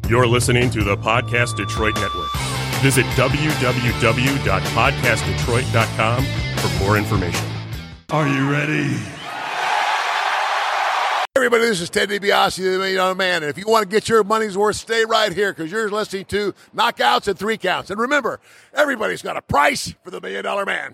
You're listening to the Podcast Detroit Network. Visit www.podcastdetroit.com for more information. Are you ready? Everybody, this is Ted DiBiase, the $1 Million Man. And if you want to get your money's worth, stay right here because you're listening to Knockouts and 3 Counts. And remember, everybody's got a price for the $1 Million Man.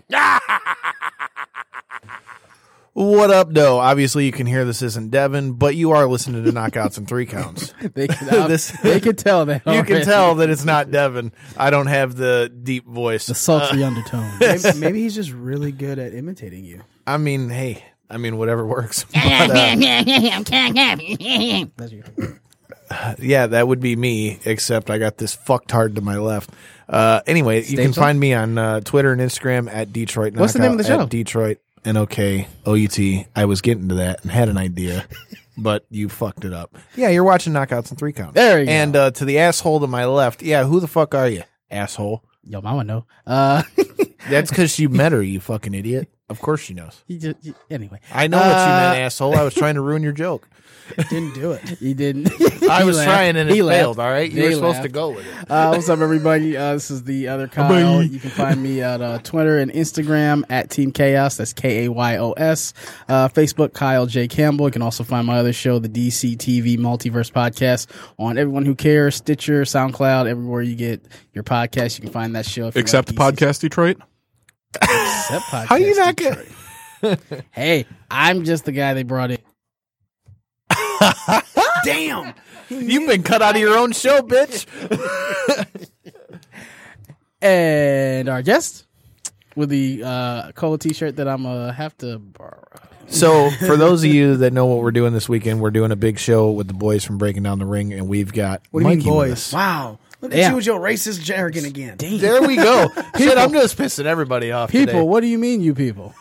What up, though? Obviously, you can hear this isn't Devin, but you are listening to Knockouts and 3 Counts. They can tell that. You can tell that it's not Devin. I don't have the deep voice. The sultry undertone. Maybe he's just really good at imitating you. I mean, hey. Whatever works. But, yeah, that would be me, except I got this fucked hard to my left. Anyway, you can find me on Twitter and Instagram at Detroit Knockout. What's the name of the show? At Detroit NOKOUT. I was getting to that and had an idea, but you fucked it up. Yeah, you're watching Knockouts and 3 Counts. There you go. And to the asshole to my left, yeah, who the fuck are you, asshole? Yo, mama know. That's because you met her, you fucking idiot. Of course she knows. Anyway. I know what you meant, asshole. I was trying to ruin your joke. Didn't do it. He didn't. I was trying and it laughed. failed, all right? You were supposed to go with it. What's up, everybody? This is the other Kyle. You can find me at Twitter and Instagram at Team Chaos. That's KAYOS. Facebook, Kyle J. Campbell. You can also find my other show, the DC TV Multiverse Podcast, on Everyone Who Cares, Stitcher, SoundCloud, everywhere you get your podcast. You can find that show. Except Podcast Detroit? Except Podcast How you not Detroit. Hey, I'm just the guy they brought in. Damn. You've been cut out of your own show, bitch. And our guest with the Cola t-shirt that I'm going to have to borrow. So, for those of you that know what we're doing this weekend, we're doing a big show with the boys from Breaking Down the Ring, and we've got What do you Mikey mean, with boys? us. Wow. Look at Damn. you with your racist jargon again. Damn. There we go. Shit, I'm just pissing everybody off People, today. what do you mean, you people?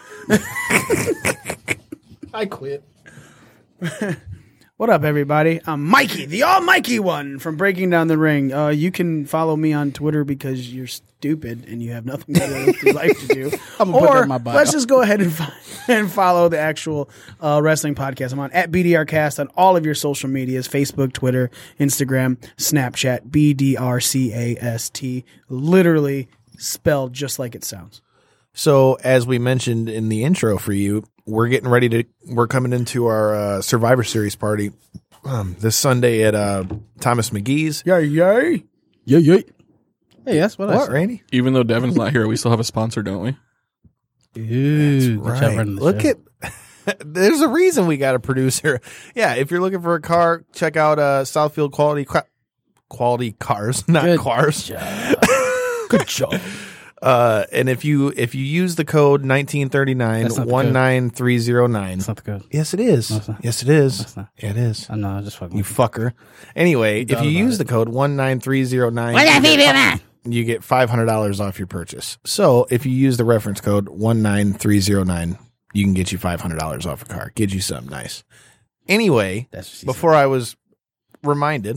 I quit. What up, everybody? I'm Mikey, the all-Mikey one from Breaking Down the Ring. You can follow me on Twitter because you're stupid and you have nothing better with your life to do. I'm gonna put that Or in my bio. let's just go ahead and follow the actual wrestling podcast. I'm on at BDRcast on all of your social medias, Facebook, Twitter, Instagram, Snapchat, BDRCAST, literally spelled just like it sounds. So, as we mentioned in the intro for you, we're coming into our Survivor Series party this Sunday at Thomas McGee's. Yay, yay. Hey, that's what I What, said. Randy? Even though Devin's not here, we still have a sponsor, don't we? Ooh, good job running the Look show. at there's a reason we got a producer. Yeah, if you're looking for a car, check out Southfield Quality Cars, not Good cars. Good job. And if you use the code 1939 That's not the code. 19309. That's not the code. Yes, it is. No, it's not. Yes, it is. That's not. Yeah, it is. I know, I just fucking. You fucker. Anyway, if thought you about use it. the code 19309, you get $500 off your purchase. So if you use the reference code 19309, you can get you $500 off a car. Get you something nice. Anyway, That's what she before I was reminded,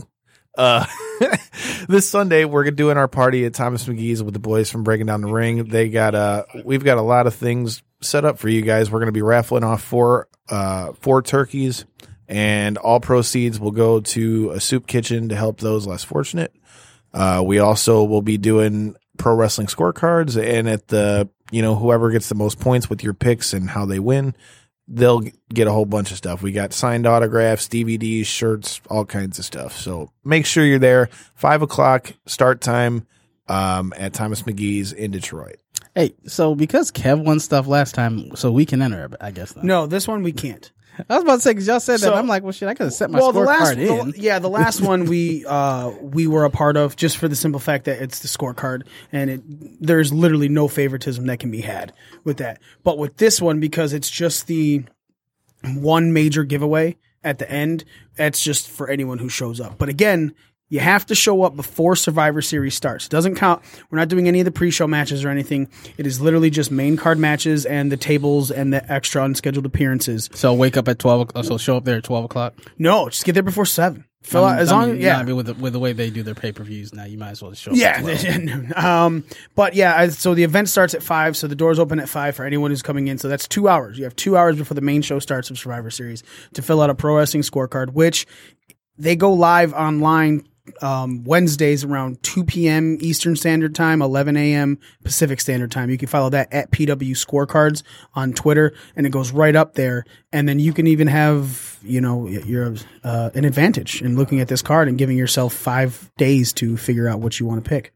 this Sunday we're doing our party at Thomas McGee's with the boys from Breaking Down the Ring. They got we've got a lot of things set up for you guys. We're going to be raffling off four turkeys, and all proceeds will go to a soup kitchen to help those less fortunate. We also will be doing pro wrestling scorecards, and at the whoever gets the most points with your picks and how they win, they'll get a whole bunch of stuff. We got signed autographs, DVDs, shirts, all kinds of stuff. So make sure you're there. 5:00 start time at Thomas McGee's in Detroit. Hey, so because Kev won stuff last time, so we can enter, I guess. Then. No, this one we can't. I was about to say, because y'all said So- that. I'm like, well, shit, I could have set my the scorecard in. the last one we were a part of just for the simple fact that it's the scorecard and there's literally no favoritism that can be had with that. But with this one, because it's just the one major giveaway at the end, that's just for anyone who shows up. But again, you have to show up before Survivor Series starts. It doesn't count. We're not doing any of the pre-show matches or anything. It is literally just main card matches and the tables and the extra unscheduled appearances. So wake up at 12 o'clock. So show up there at 12 o'clock. No, just get there before 7. Fill out as long. Yeah, I mean, with the way they do their pay-per-views now, you might as well just show up. yeah. At 12. But yeah, so the event starts at 5. So the doors open at 5 for anyone who's coming in. So that's 2 hours. You have 2 hours before the main show starts of Survivor Series to fill out a pro wrestling scorecard, which they go live online Wednesdays around 2 p.m. Eastern Standard Time, 11 a.m. Pacific Standard Time. You can follow that at PW Scorecards on Twitter, and it goes right up there. And then you can even have, your an advantage in looking at this card and giving yourself 5 days to figure out what you want to pick.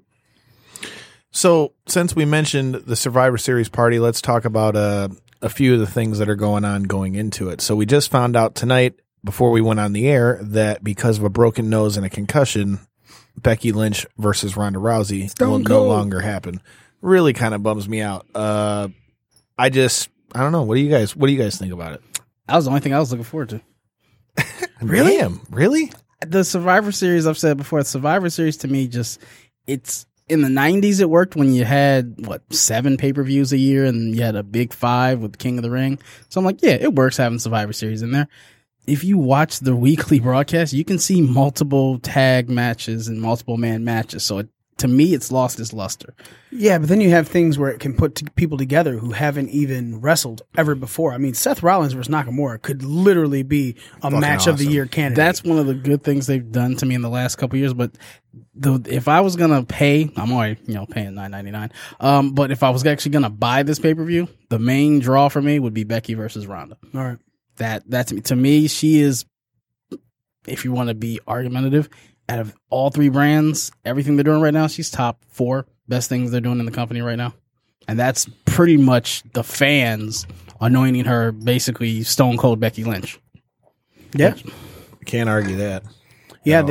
So, since we mentioned the Survivor Series party, let's talk about a few of the things that are going on going into it. So, we just found out tonight, before we went on the air, that because of a broken nose and a concussion, Becky Lynch versus Ronda Rousey will no longer happen. Really kind of bums me out. I don't know. What do you guys think about it? That was the only thing I was looking forward to. Really? Damn, really? The Survivor Series, I've said before, the Survivor Series to me it's in the 90s it worked when you had 7 pay-per-views a year and you had a big 5 with King of the Ring. So I'm like, yeah, it works having Survivor Series in there. If you watch the weekly broadcast, you can see multiple tag matches and multiple man matches. So to me, it's lost its luster. Yeah, but then you have things where it can put people together who haven't even wrestled ever before. I mean, Seth Rollins versus Nakamura could literally be a match of the year candidate. That's one of the good things they've done to me in the last couple of years. But if I was gonna pay, I'm already paying $9.99. But if I was actually gonna buy this pay per view, the main draw for me would be Becky versus Ronda. All right. That to me, she is, if you want to be argumentative, out of all 3 brands, everything they're doing right now, she's top 4 best things they're doing in the company right now. And that's pretty much the fans anointing her basically Stone Cold Becky Lynch. Yeah. Can't argue that. Yeah.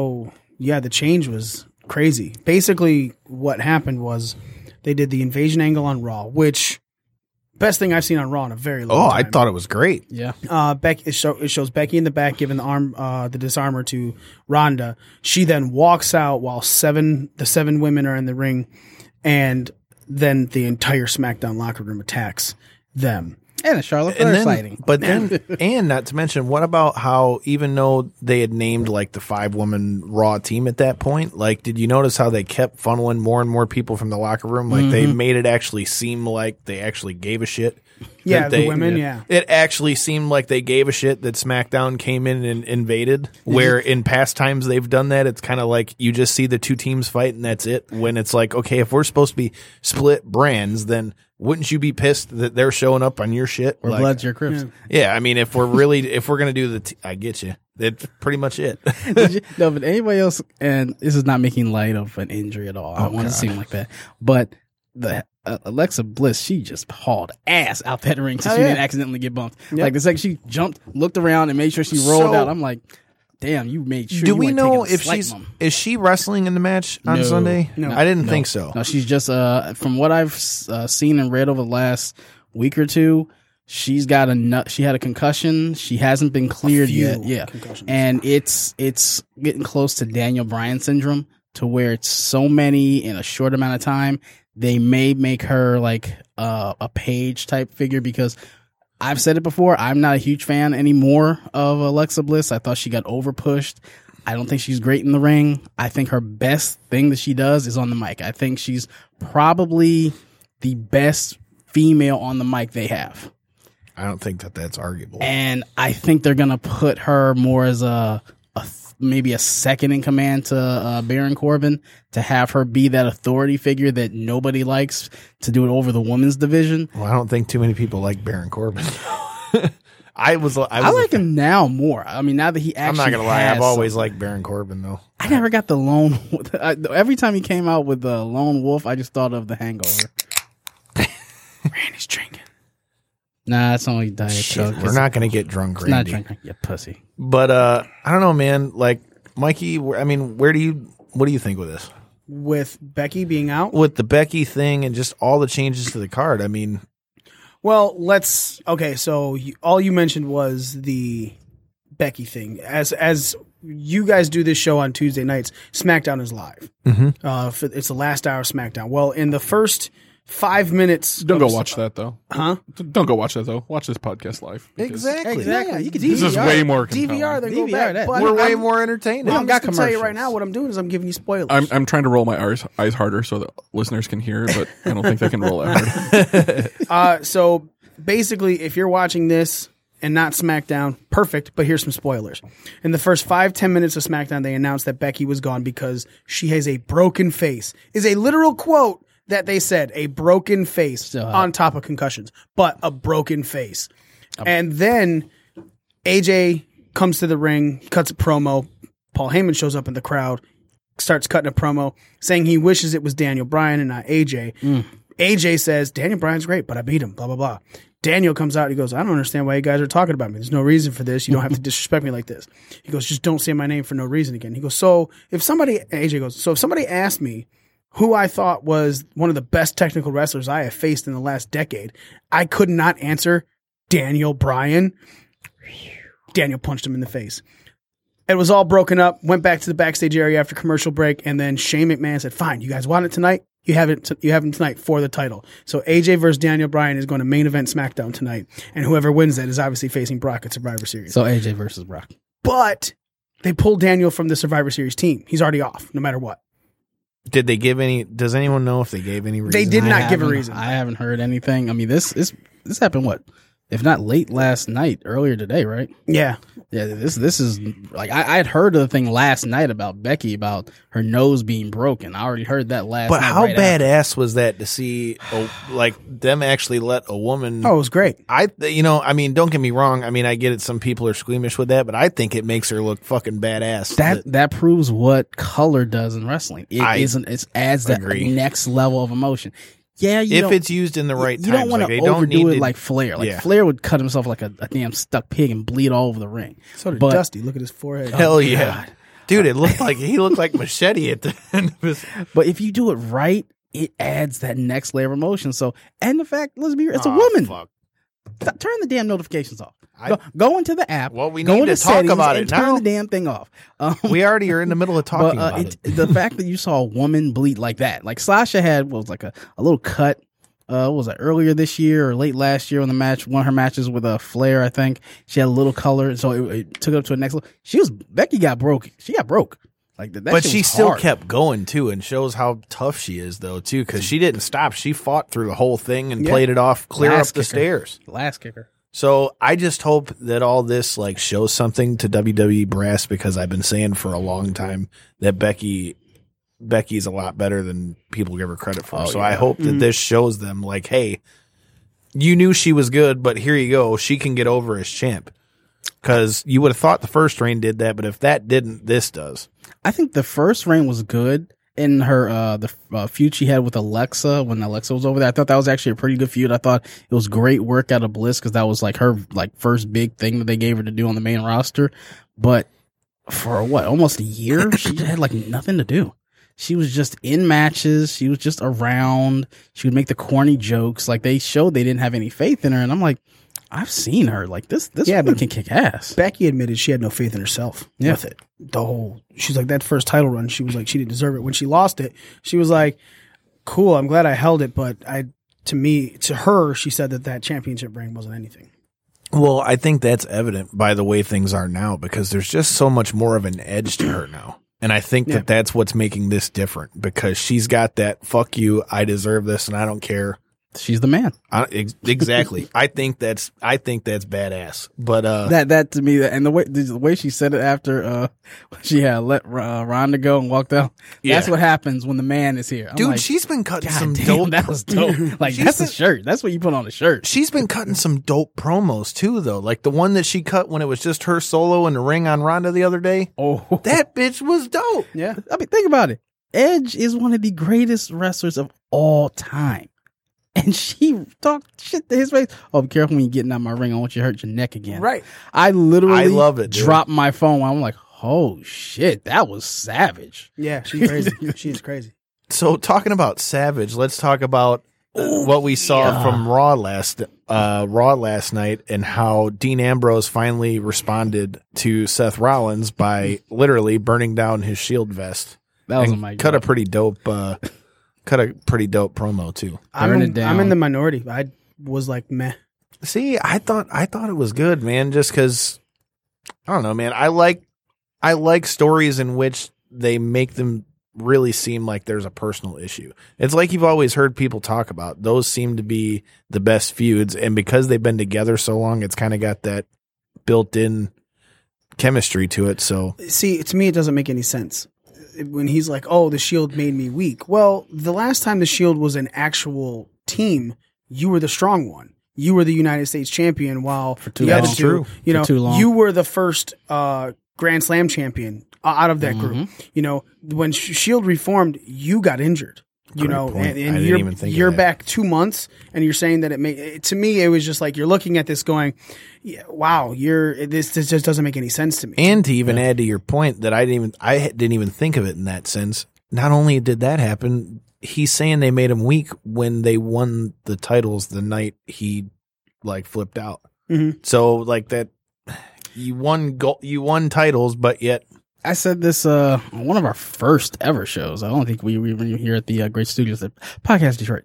The change was crazy. Basically, what happened was they did the invasion angle on Raw, which best thing I've seen on Raw in a very long time. I thought it was great. Yeah. It shows Becky in the back giving the disarmer to Ronda. She then walks out while the 7 women are in the ring, and then the entire SmackDown locker room attacks them. And a Charlotte Flair sighting. But then, and not to mention, what about how even though they had named the 5-woman Raw team at that point, did you notice how they kept funneling more and more people from the locker room? They made it actually seem like they actually gave a shit. Yeah, the women, yeah. It actually seemed like they gave a shit that SmackDown came in and invaded, where in past times they've done that. It's kind of like you just see the 2 teams fight and that's it. When it's like, okay, if we're supposed to be split brands, then wouldn't you be pissed that they're showing up on your shit? Or Bloods your Crips. Yeah, I mean, if we're going to do I get you. That's pretty much it. No, but anybody else, and this is not making light of an injury at all. I don't want to seem like that. But the Alexa Bliss, she just hauled ass out that ring so she didn't accidentally get bumped. Yep. The second she jumped, looked around, and made sure she rolled out. I'm like, damn, you made sure. Do we know if is she wrestling in the match on Sunday? No, I didn't think so. No, she's just from what I've seen and read over the last week or two, she had a concussion. She hasn't been cleared yet. Yeah, and it's getting close to Daniel Bryan syndrome, to where it's so many in a short amount of time. They may make her a Paige type figure, because I've said it before, I'm not a huge fan anymore of Alexa Bliss. I thought she got overpushed. I don't think she's great in the ring. I think her best thing that she does is on the mic. I think she's probably the best female on the mic they have. I don't think that's arguable. And I think they're going to put her more as maybe a second in command to Baron Corbin, to have her be that authority figure that nobody likes, to do it over the women's division. Well, I don't think too many people like Baron Corbin. I like him now more. I mean, now that he actually, I'm not gonna lie, I've always liked Baron Corbin though. I never got the lone. Every time he came out with the Lone Wolf, I just thought of The Hangover. Randy's drinking. Nah, it's only Diet Coke. We're not gonna get drunk, Randy. Not drinking, you pussy. But I don't know, man. Mikey, I mean, what do you think with this? With Becky being out? With the Becky thing and just all the changes to the card. I mean, well, so all you mentioned was the Becky thing. As you guys do this show on Tuesday nights, SmackDown is live. Mm-hmm. It's the last hour of SmackDown. Well, in the first 5 minutes. Don't go watch that though. Huh? Don't go watch that though. Watch this podcast live. Exactly. Yeah, you can this is way more compelling. DVR, then go back. That. But we're way more entertaining. I'm just going to tell you right now, what I'm doing is I'm giving you spoilers. I'm trying to roll my eyes harder so that listeners can hear, but I don't think they can roll that hard. So basically, if you're watching this and not SmackDown. Perfect, but here's some spoilers. In the first 5-10 minutes of SmackDown, they announced that Becky was gone because she has a broken face. Is a literal quote that they said, a broken face on top of concussions, but a broken face. And then AJ comes to the ring, he cuts a promo. Paul Heyman shows up in the crowd, starts cutting a promo, saying he wishes it was Daniel Bryan and not AJ. AJ says, Daniel Bryan's great, but I beat him, blah, blah, blah. Daniel comes out, he goes, I don't understand why you guys are talking about me. There's no reason for this. You don't have to disrespect me like this. He goes, just don't say my name for no reason again. He goes, AJ goes, so if somebody asked me who I thought was one of the best technical wrestlers I have faced in the last decade, I could not answer Daniel Bryan. Daniel punched him in the face. It was all broken up, went back to the backstage area after commercial break, and then Shane McMahon said, fine, you guys want it tonight? You have it tonight for the title. So AJ versus Daniel Bryan is going to main event SmackDown tonight, and whoever wins that is obviously facing Brock at Survivor Series. So AJ versus Brock. But they pulled Daniel from the Survivor Series team. He's already off, no matter what. Did they give any? Does anyone know if they gave any reason? They did not give a reason. I haven't heard anything. I mean, this happened what? If not late last night, earlier today, right? Yeah. Yeah, this is like I had heard of the thing last night about Becky about her nose being broken. I already heard that last night. But how right badass was that to see like them actually let a woman? Oh, it was great. I mean, don't get me wrong. I mean, I get it. Some people are squeamish with that, but I think it makes her look fucking badass. That proves what color does in wrestling. It adds that next level of emotion. Yeah, if it's used in the right times. You don't want to overdo it like Flair. Like yeah. Flair would cut himself like a damn stuck pig and bleed all over the ring. So did Dusty. Look at his forehead. Hell yeah. Dude, it looked like he looked like Machete at the end of his. But if you do it right, it adds that next layer of emotion. So, and the fact, let's be real, it's a woman. Fuck. Turn the damn notifications off. Go into the app. Well, we need to talk about it now. Turn the damn thing off. We already are in the middle of talking about it. The fact that you saw a woman bleed like that, like Sasha had was like a little cut. What was that, earlier this year or late last year on one of her matches with Flair, I think. She had a little color, so it took it up to a next level. Becky got broke. She got broke. Like that. But she still kept going too, and shows how tough she is though too, because she didn't stop. She fought through the whole thing and played it off clear up the stairs. Last kicker. So I just hope that all this like shows something to WWE brass, because I've been saying for a long time that Becky's a lot better than people give her credit for. I hope that this shows them like, hey, you knew she was good, but here you go. She can get over as champ. Because you would have thought the first reign did that, but if that didn't, this does. I think the first reign was good in her the feud she had with Alexa when Alexa was over there. I thought that was actually a pretty good feud. I thought it was great work out of Bliss, because that was like her like first big thing that they gave her to do on the main roster. But for almost a year, she had like nothing to do. She was just in matches. She was just around. She would make the corny jokes. Like they showed they didn't have any faith in her. And I'm like, I've seen her. Like this woman can kick ass. Becky admitted she had no faith in herself with it. She's like, that first title run, she was like, she didn't deserve it. When she lost it, she was like, cool, I'm glad I held it. But to her, she said that championship ring wasn't anything. Well, I think that's evident by the way things are now, because there's just so much more of an edge to her now. And I think that that's what's making this different, because she's got that, fuck you, I deserve this, and I don't care. She's the man. Exactly. I think that's badass. But that to me, and the way she said it after she had let Ronda go and walked out. That's what happens when the man is here. I'm dude, like, she's been cutting some damn, dope. That was dope. Like that's a shirt. That's what you put on a shirt. She's been cutting some dope promos too, though. Like the one that she cut when it was just her solo in the ring on Ronda the other day. Oh, that bitch was dope. Yeah, I mean, think about it. Edge is one of the greatest wrestlers of all time. And she talked shit to his face. Oh, be careful when you're getting out my ring. I want you to hurt your neck again. Right. I literally love it, dude. Dropped my phone. I'm like, oh, shit. That was savage. Yeah, she's crazy. She's crazy. So talking about savage, let's talk about what we saw from Raw last night, and how Dean Ambrose finally responded to Seth Rollins by literally burning down his Shield vest. That was my cut a pretty dope promo too. I'm in the minority. I was like, meh. See, I thought it was good, man. Just because I don't know, man. I like stories in which they make them really seem like there's a personal issue. It's like you've always heard people talk about. Those seem to be the best feuds, and because they've been together so long, it's kind of got that built-in chemistry to it. So, see, to me, it doesn't make any sense when he's like, "Oh, the Shield made me weak." Well, the last time the Shield was an actual team, you were the strong one. You were the United States champion, while the other two, you were the first Grand Slam champion out of that group. You know, when Shield reformed, you got injured. You know, and you're back 2 months, and you're saying that to me, it was just like you're looking at this going, yeah, wow, this just doesn't make any sense to me. And to even add to your point that I didn't even think of it in that sense. Not only did that happen, he's saying they made him weak when they won the titles the night he like flipped out. Mm-hmm. So like that, you won titles, but yet. I said this on one of our first ever shows. I don't think we were here at the Great Studios at Podcast Detroit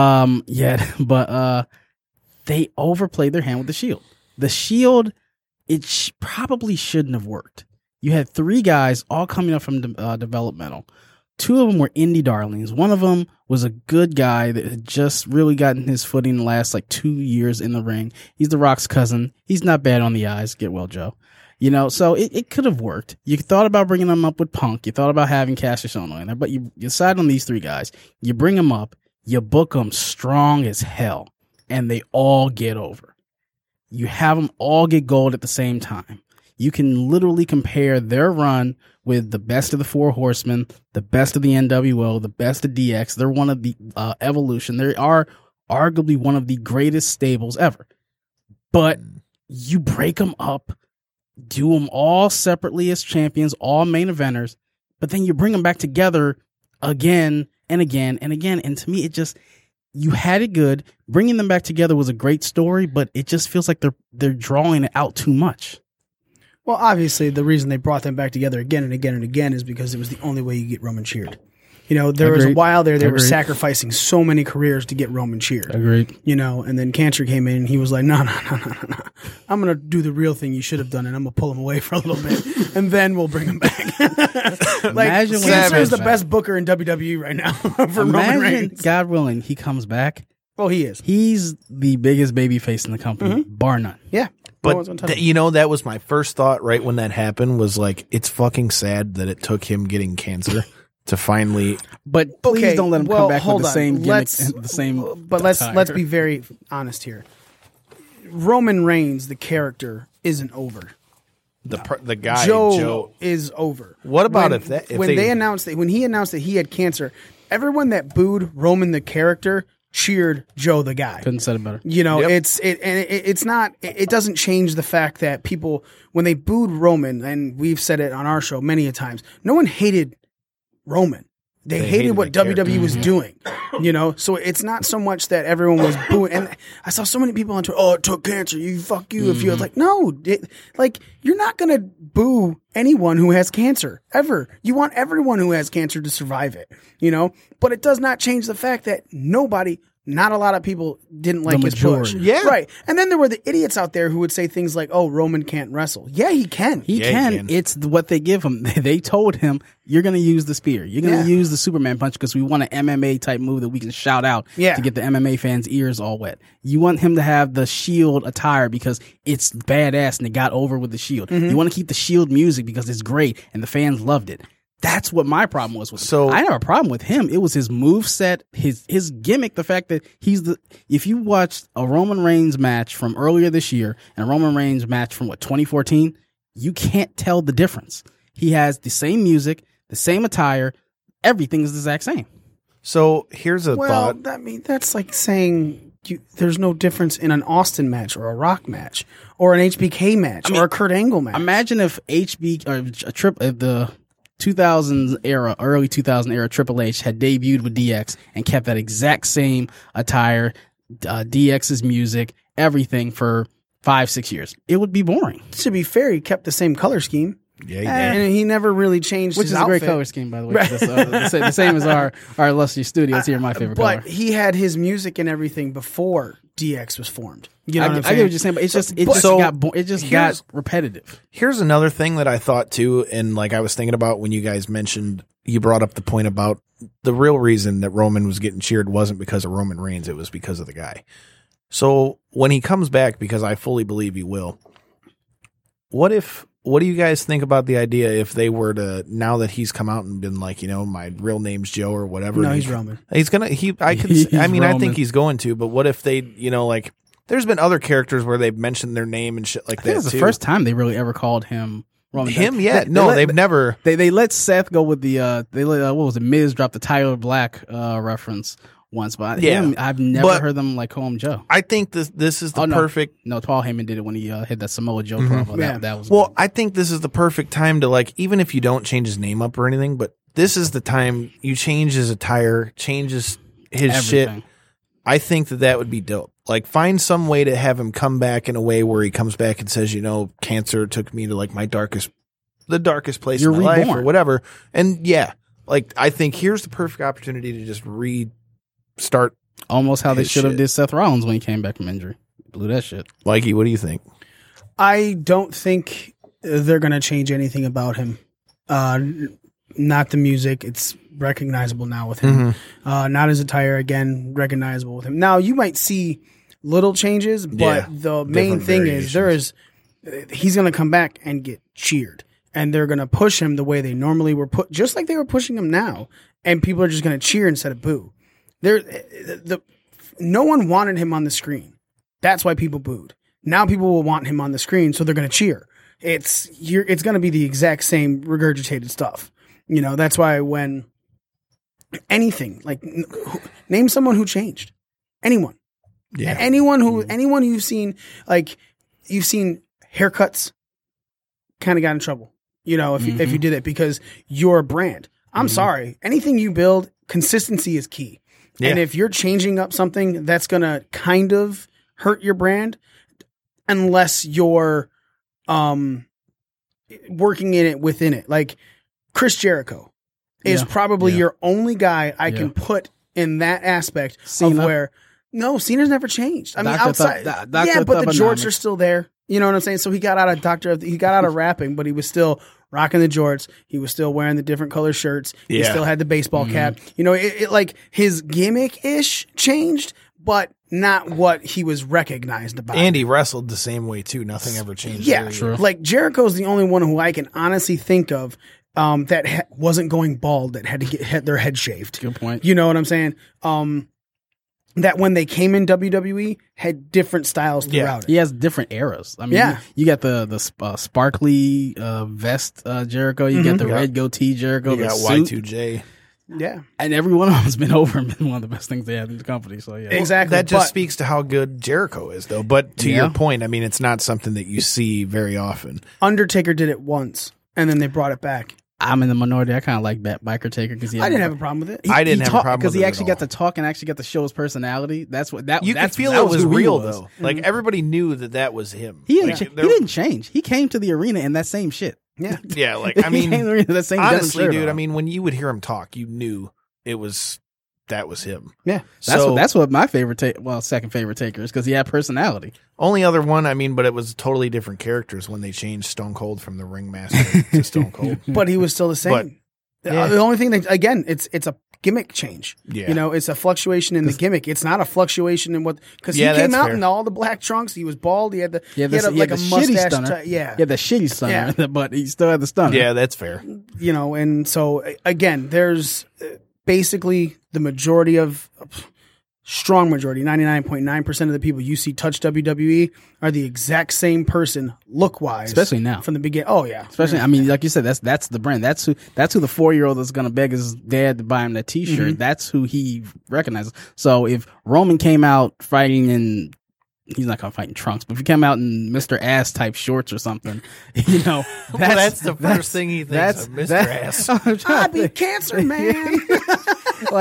yet, but they overplayed their hand with the Shield. The Shield, it probably shouldn't have worked. You had 3 guys all coming up from developmental. 2 of them were indie darlings. One of them was a good guy that had just really gotten his footing the last 2 years in the ring. He's The Rock's cousin. He's not bad on the eyes. Get well, Joe. You know, so it could have worked. You thought about bringing them up with Punk. You thought about having Cassius Ohno in there, but you decide on these 3 guys. You bring them up. You book them strong as hell, and they all get over. You have them all get gold at the same time. You can literally compare their run with the best of the 4 Horsemen, the best of the NWO, the best of DX. They're one of the Evolution. They are arguably one of the greatest stables ever. But you break them up. Do them all separately as champions, all main eventers, but then you bring them back together again and again and again. And to me, you had it good. Bringing them back together was a great story, but it just feels like they're drawing it out too much. Well, obviously, the reason they brought them back together again and again and again is because it was the only way you get Roman cheered. You know, there was a while there they were sacrificing so many careers to get Roman cheered. Agreed. You know, and then Cancer came in and he was like, no. I'm going to do the real thing you should have done, and I'm going to pull him away for a little bit, and then we'll bring him back. Imagine Cancer is the best booker in WWE right now for Roman Reigns. God willing, he comes back. Well, he is. He's the biggest babyface in the company, bar none. Yeah. But, that was my first thought right when that happened was like, it's fucking sad that it took him getting cancer to finally. But please don't let him come back with the same gimmick and the same. But let's be very honest here. Roman Reigns, the character, isn't over. The guy Joe is over. When he announced that he had cancer, everyone that booed Roman the character cheered Joe the guy. Couldn't said it better. You know, it doesn't change the fact that people, when they booed Roman, and we've said it on our show many a times, no one hated Roman. They hated what WWE was doing, you know? So it's not so much that everyone was booing. And I saw so many people on Twitter, oh, it took cancer. Fuck you. If you're like, no, you're not going to boo anyone who has cancer ever. You want everyone who has cancer to survive it, you know? But it does not change the fact that not a lot of people didn't like his push. Yeah. Right. And then there were the idiots out there who would say things like, oh, Roman can't wrestle. Yeah, he can. He can. It's what they give him. They told him, you're going to use the spear. You're going to use the Superman punch because we want an MMA type move that we can shout out to get the MMA fans' ears all wet. You want him to have the Shield attire because it's badass and it got over with the Shield. Mm-hmm. You want to keep the Shield music because it's great and the fans loved it. That's what my problem was with him. So I didn't have a problem with him. It was his moveset, his gimmick, the fact that if you watched a Roman Reigns match from earlier this year and a Roman Reigns match from 2014, you can't tell the difference. He has the same music, the same attire, everything is the exact same. So here's a thought. That's like saying there's no difference in an Austin match or a Rock match or an HBK match or a Kurt Angle match. Imagine if the 2000s era, early 2000 era Triple H had debuted with DX and kept that exact same attire, DX's music, everything for 5-6 years. It would be boring. To be fair, he kept the same color scheme. Yeah, and he never really changed Which his is a outfit. great color scheme, by the way. That's, the same as our illustrious studios here. My favorite But color. he had his music and everything before DX was formed. You know what I'm I saying? get what you're saying, but it just got repetitive. Here's another thing that I thought too, and like I was thinking about when you guys mentioned, you brought up the point about the real reason that Roman was getting cheered wasn't because of Roman Reigns, it was because of the guy. So when he comes back, because I fully believe he will, what do you guys think about the idea if they were to, now that he's come out and been like, my real name's Joe or whatever? No, he's Roman. I think Roman. he's going to, but what if they, like, there's been other characters where they've mentioned their name and shit like I think that it's the too. first time they really ever called him Roman. They've never. They let Seth go with the they let what was it? Miz drop the Tyler Black reference once, but I've never heard them like call him Joe. I think this is the perfect. No, Paul Heyman did it when he had that Samoa Joe promo. That was well. good. I think this is the perfect time to, like, even if you don't change his name up or anything, but this is the time you change his attire, changes his Everything. shit. I think that would be dope. Like, find some way to have him come back in a way where he comes back and says, cancer took me to like the darkest place in my life or whatever. And I think here's the perfect opportunity to just restart. Almost how they should have shit. did Seth Rollins when he came back from injury. Blew that shit. Mikey, what do you think? I don't think they're going to change anything about him. Not the music. It's recognizable now with him. Not his attire, again, recognizable with him. Now, you might see little changes, but the main thing is he's going to come back and get cheered. And they're going to push him the way they normally were put, just like they were pushing him now. And people are just going to cheer instead of boo. No one wanted him on the screen. That's why people booed. Now people will want him on the screen, so they're going to cheer. It's going to be the exact same regurgitated stuff. That's why when anything, like, name someone who changed. Anyone. Yeah. Anyone you've seen, like, you've seen haircuts kind of got in trouble. If you did it because you're a brand. I'm sorry. Anything you build, consistency is key. Yeah. And if you're changing up something, that's going to kind of hurt your brand unless you're working in it within it. Like Chris Jericho is probably your only guy I can put in that aspect of where Cena's never changed. I mean, outside, but the jorts are still there. You know what I'm saying? So he got out of rapping, but he was still rocking the jorts. He was still wearing the different color shirts. He still had the baseball cap. It like his gimmick-ish changed, but not what he was recognized about. And he wrestled the same way too. Nothing ever changed. Yeah, true. Like Jericho's the only one who I can honestly think of that wasn't going bald, that had to get their head shaved. Good point. You know what I'm saying? That when they came in WWE had different styles throughout it. He has different eras. I mean, you got the sparkly vest Jericho. You got the red goatee Jericho. You got suit. Y2J. Yeah. And every one of them has been over and been one of the best things they have in the company. So, yeah. Exactly. That just speaks to how good Jericho is, though. But to your point, I mean, it's not something that you see very often. Undertaker did it once, and then they brought it back. I'm in the minority. I kind of like Biker Taker because I didn't have a problem with it. I didn't have a problem because with it he actually at got to talk and actually got to show his personality. That's what that you that's, could feel that it was who he real was. though. Like everybody knew that was him. He didn't change. He came to the arena in that same shit. Yeah, yeah. Like I mean, that same honestly, dude. on. I mean, when you would hear him talk, you knew that was him. Yeah, that's what my favorite second favorite taker is because he had personality. Only other one, I mean, but it was totally different characters when they changed Stone Cold from the Ringmaster to Stone Cold. But he was still the same. The only thing that, again, it's a gimmick change. Yeah. It's a fluctuation in the gimmick. It's not a fluctuation in what, because he came out in all the black trunks. He was bald. He had a mustache. He had the shitty stunner, but he still had the stunner. Yeah, that's fair. And so again, there's basically the majority of strong majority, 99.9% of the people you see touch WWE are the exact same person look-wise. Especially now. From the beginning. Oh, yeah. Especially, I mean, like you said, that's the brand. That's who the 4-year-old that's going to beg his dad to buy him that T-shirt. Mm-hmm. That's who he recognizes. So if Roman came out fighting in, he's not going to fight in trunks, but if he came out in Mr. Ass type shorts or something, that's the first thing he thinks of, Mr. Ass. I beat cancer, man. Like,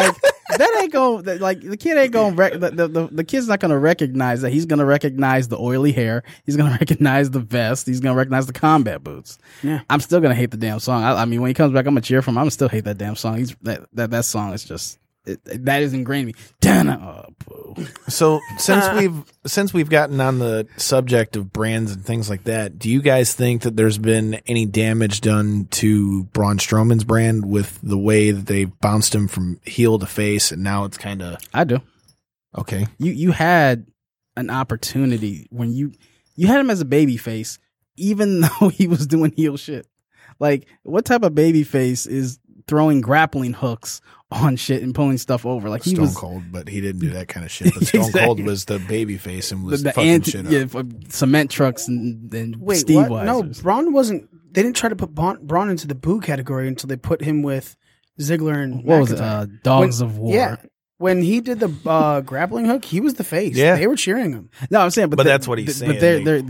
that ain't going like the kid ain't going the kid's not going to recognize that. He's going to recognize the oily hair. He's going to recognize the vest. He's going to recognize the combat boots. Yeah. I'm still going to hate the damn song. I mean, when he comes back, I'm going to cheer for him. I'm going to still hate that damn song. That song is just that is ingrained in me. Dana, oh, boo. So since we've gotten on the subject of brands and things like that, do you guys think that there's been any damage done to Braun Strowman's brand with the way that they bounced him from heel to face, and now it's kind of I do. okay? You had an opportunity when you had him as a baby face, even though he was doing heel shit. Like, what type of baby face is throwing grappling hooks on shit and pulling stuff over? Like, he Stone was Cold, but he didn't do that kind of shit. But Stone Exactly. Cold was the baby face and was the fucking shit up. yeah, cement trucks and Wait, Steve what? No, Weisers. Braun wasn't. They didn't try to put Braun into the boo category until they put him with Ziggler and What was it? McIntyre. Dogs When- of War. Yeah. When he did the grappling hook, he was the face. Yeah. They were cheering him. No, I'm saying, But that's what he's saying. But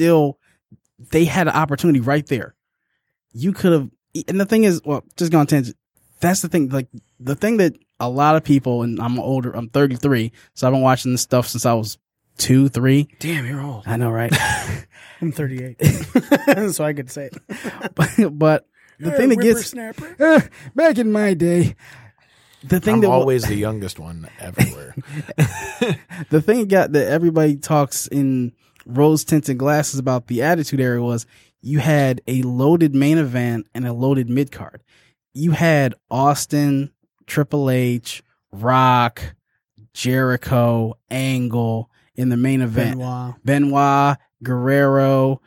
they had an opportunity right there. You could have, and the thing is, well, just going to tangent. That's the thing. Like, the thing that a lot of people, and I'm older, I'm 33, so I've been watching this stuff since I was 2, 3. Damn, you're old. I know, right? I'm 38, so I could say it. but the thing that gets back in my day, the thing I'm that always the youngest one everywhere. the thing that everybody talks in rose tinted glasses about the Attitude Era was you had a loaded main event and a loaded mid card. You had Austin, Triple H, Rock, Jericho, Angle in the main event. Benoit, Guerrero,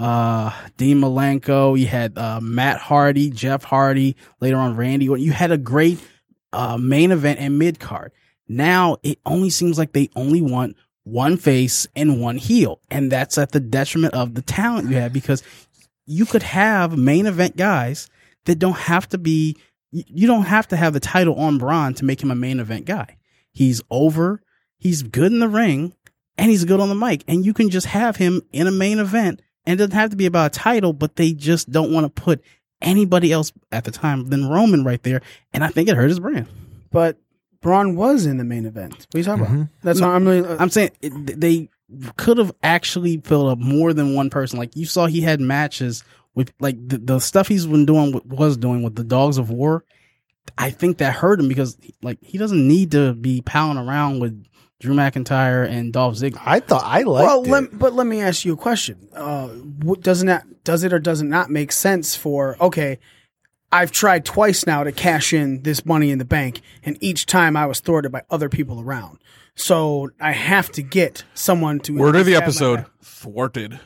Dean Malenko. You had Matt Hardy, Jeff Hardy, later on Randy. You had a great main event and mid card. Now it only seems like they only want one face and one heel, and that's at the detriment of the talent you have, because you could have main event guys that don't have to be. You don't have to have the title on Braun to make him a main event guy. He's over. He's good in the ring, and he's good on the mic. And you can just have him in a main event, and it doesn't have to be about a title. But they just don't want to put anybody else at the time than Roman right there, and I think it hurt his brand. But Braun was in the main event. What are you talking about? That's what I'm really. I'm saying they could have actually filled up more than one person. Like, you saw, he had matches with, like, the stuff he's been doing with the Dogs of War. I think that hurt him, because, like, he doesn't need to be palling around with Drew McIntyre and Dolph Ziggler. I thought I liked it. But let me ask you a question. Does it or does it not make sense for, okay, I've tried twice now to cash in this Money in the Bank, and each time I was thwarted by other people around. So I have to get someone to. Word of the have my episode: back. thwarted.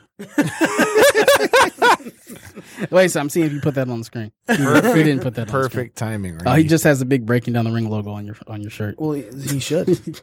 Wait, so I'm seeing if you put that on the screen. He didn't put that on the screen. Perfect timing. Right? Oh, he just has a big Breaking Down the Ring logo on your shirt. Well, he should.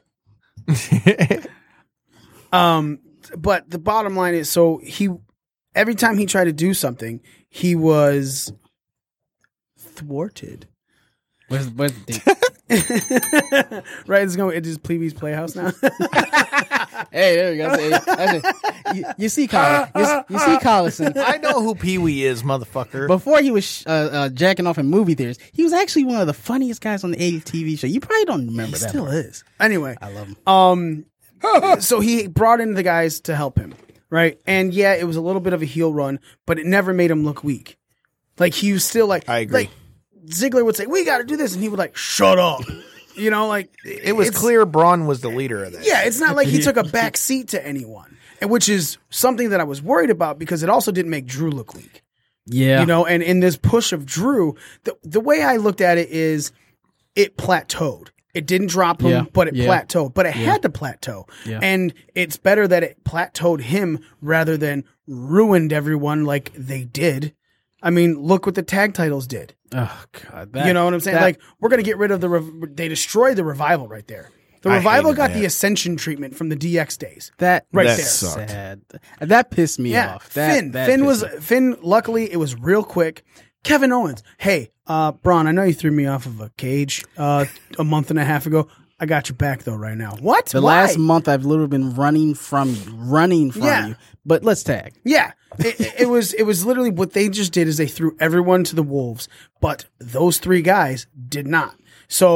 But the bottom line is, so every time he tried to do something, he was thwarted. Where's the Right, it is Plebee's Playhouse now. Hey, there we go. That's it. You see, Collison. I know who Pee Wee is, motherfucker. Before he was jacking off in movie theaters, he was actually one of the funniest guys on the 80s TV show. You probably don't remember that. Still is. Anyway, I love him. so he brought in the guys to help him, right? And yeah, it was a little bit of a heel run, but it never made him look weak. Like, he was still like, I agree. Like, Ziggler would say, "We got to do this," and he would like, "Shut up," you know. Like, It was it's- clear Braun was the leader of that. Yeah, it's not like he took a back seat to anyone, and which is something that I was worried about, because it also didn't make Drew look weak. Yeah. You know, and in this push of Drew, the way I looked at it is it plateaued. It didn't drop him, Yeah. but it Yeah. plateaued. But it had to plateau. Yeah. And it's better that it plateaued him rather than ruined everyone like they did. I mean, look what the tag titles did. Oh, God. You know what I'm saying? Like, we're going to get rid of they destroyed the Revival right there. The I Revival hated got that. the Ascension treatment from the DX days. that Right That there. sucked. sad. That pissed me Yeah, off. That Finn. Luckily, it was real quick. Kevin Owens. Hey, Braun, I know you threw me off of a cage a month and a half ago. I got your back though right now. What? The Why? last month I've literally been running from Yeah. you. But let's tag. Yeah, it was literally what they just did is they threw everyone to the wolves, but those three guys did not. So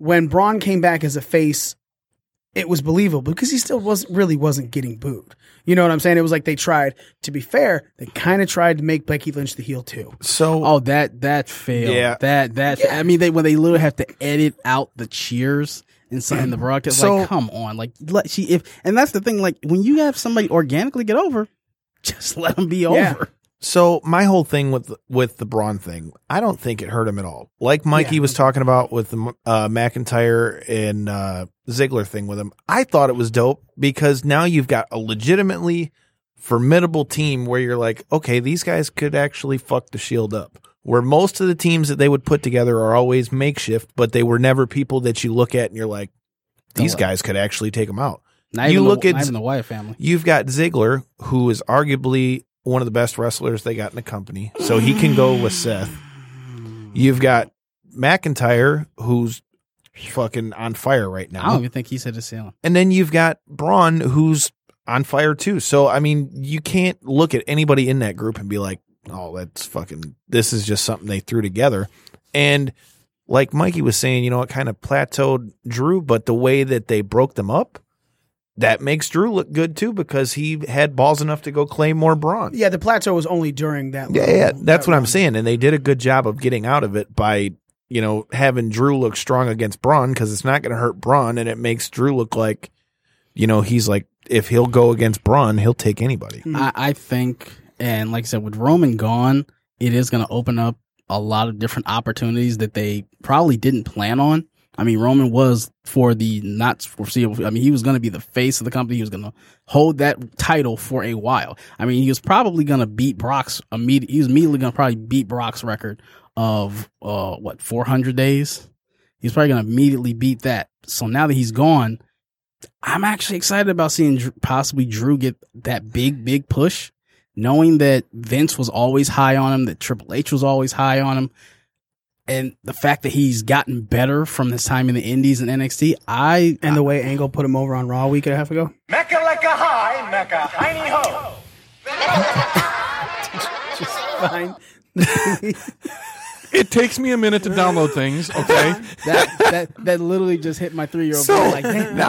when Braun came back as a face, it was believable because he still wasn't getting booed. You know what I'm saying? It was like they tried. To be fair, they kind of tried to make Becky Lynch the heel too. So, that failed. Yeah. I mean, when they literally have to edit out the cheers inside the broadcast. So- like, come on, like and that's the thing. Like, when you have somebody organically get over, just let them be over. So my whole thing with the Braun thing, I don't think it hurt him at all. Like Mikey was talking about with the McIntyre and Ziggler thing with him, I thought it was dope because now you've got a legitimately formidable team where you're like, okay, these guys could actually fuck the Shield up. Where most of the teams that they would put together are always makeshift, but they were never people that you look at and you're like, these guys could actually take them out. Not even the Wyatt family. You've got Ziggler, who is arguably one of the best wrestlers they got in the company, so he can go with Seth. You've got McIntyre, who's fucking on fire right now. I don't even think he's hit a ceiling. And then you've got Braun, who's on fire too. So, I mean, you can't look at anybody in that group and be like, oh, this is just something they threw together. And like Mikey was saying, it kind of plateaued Drew, but the way that they broke them up, that makes Drew look good too because he had balls enough to go claim more Braun. Yeah, the plateau was only during that. Yeah, that's what I'm saying. And they did a good job of getting out of it by, having Drew look strong against Braun because it's not going to hurt Braun and it makes Drew look like, he's like, if he'll go against Braun, he'll take anybody. I think, and like I said, with Roman gone, it is going to open up a lot of different opportunities that they probably didn't plan on. I mean, Roman was for the not foreseeable. I mean, he was going to be the face of the company. He was going to hold that title for a while. I mean, he was probably going to beat Brock's he was immediately going to probably beat Brock's record of 400 days. He's probably going to immediately beat that. So now that he's gone, I'm actually excited about seeing possibly Drew get that big push, knowing that Vince was always high on him, that Triple H was always high on him. And the fact that he's gotten better from his time in the Indies and NXT, and the way Angle put him over on Raw a week and a half ago. Mecca like a high, Mecca, hiney ho. Just fine. It takes me a minute to download things. Okay, that literally just hit my 3-year-old. So like,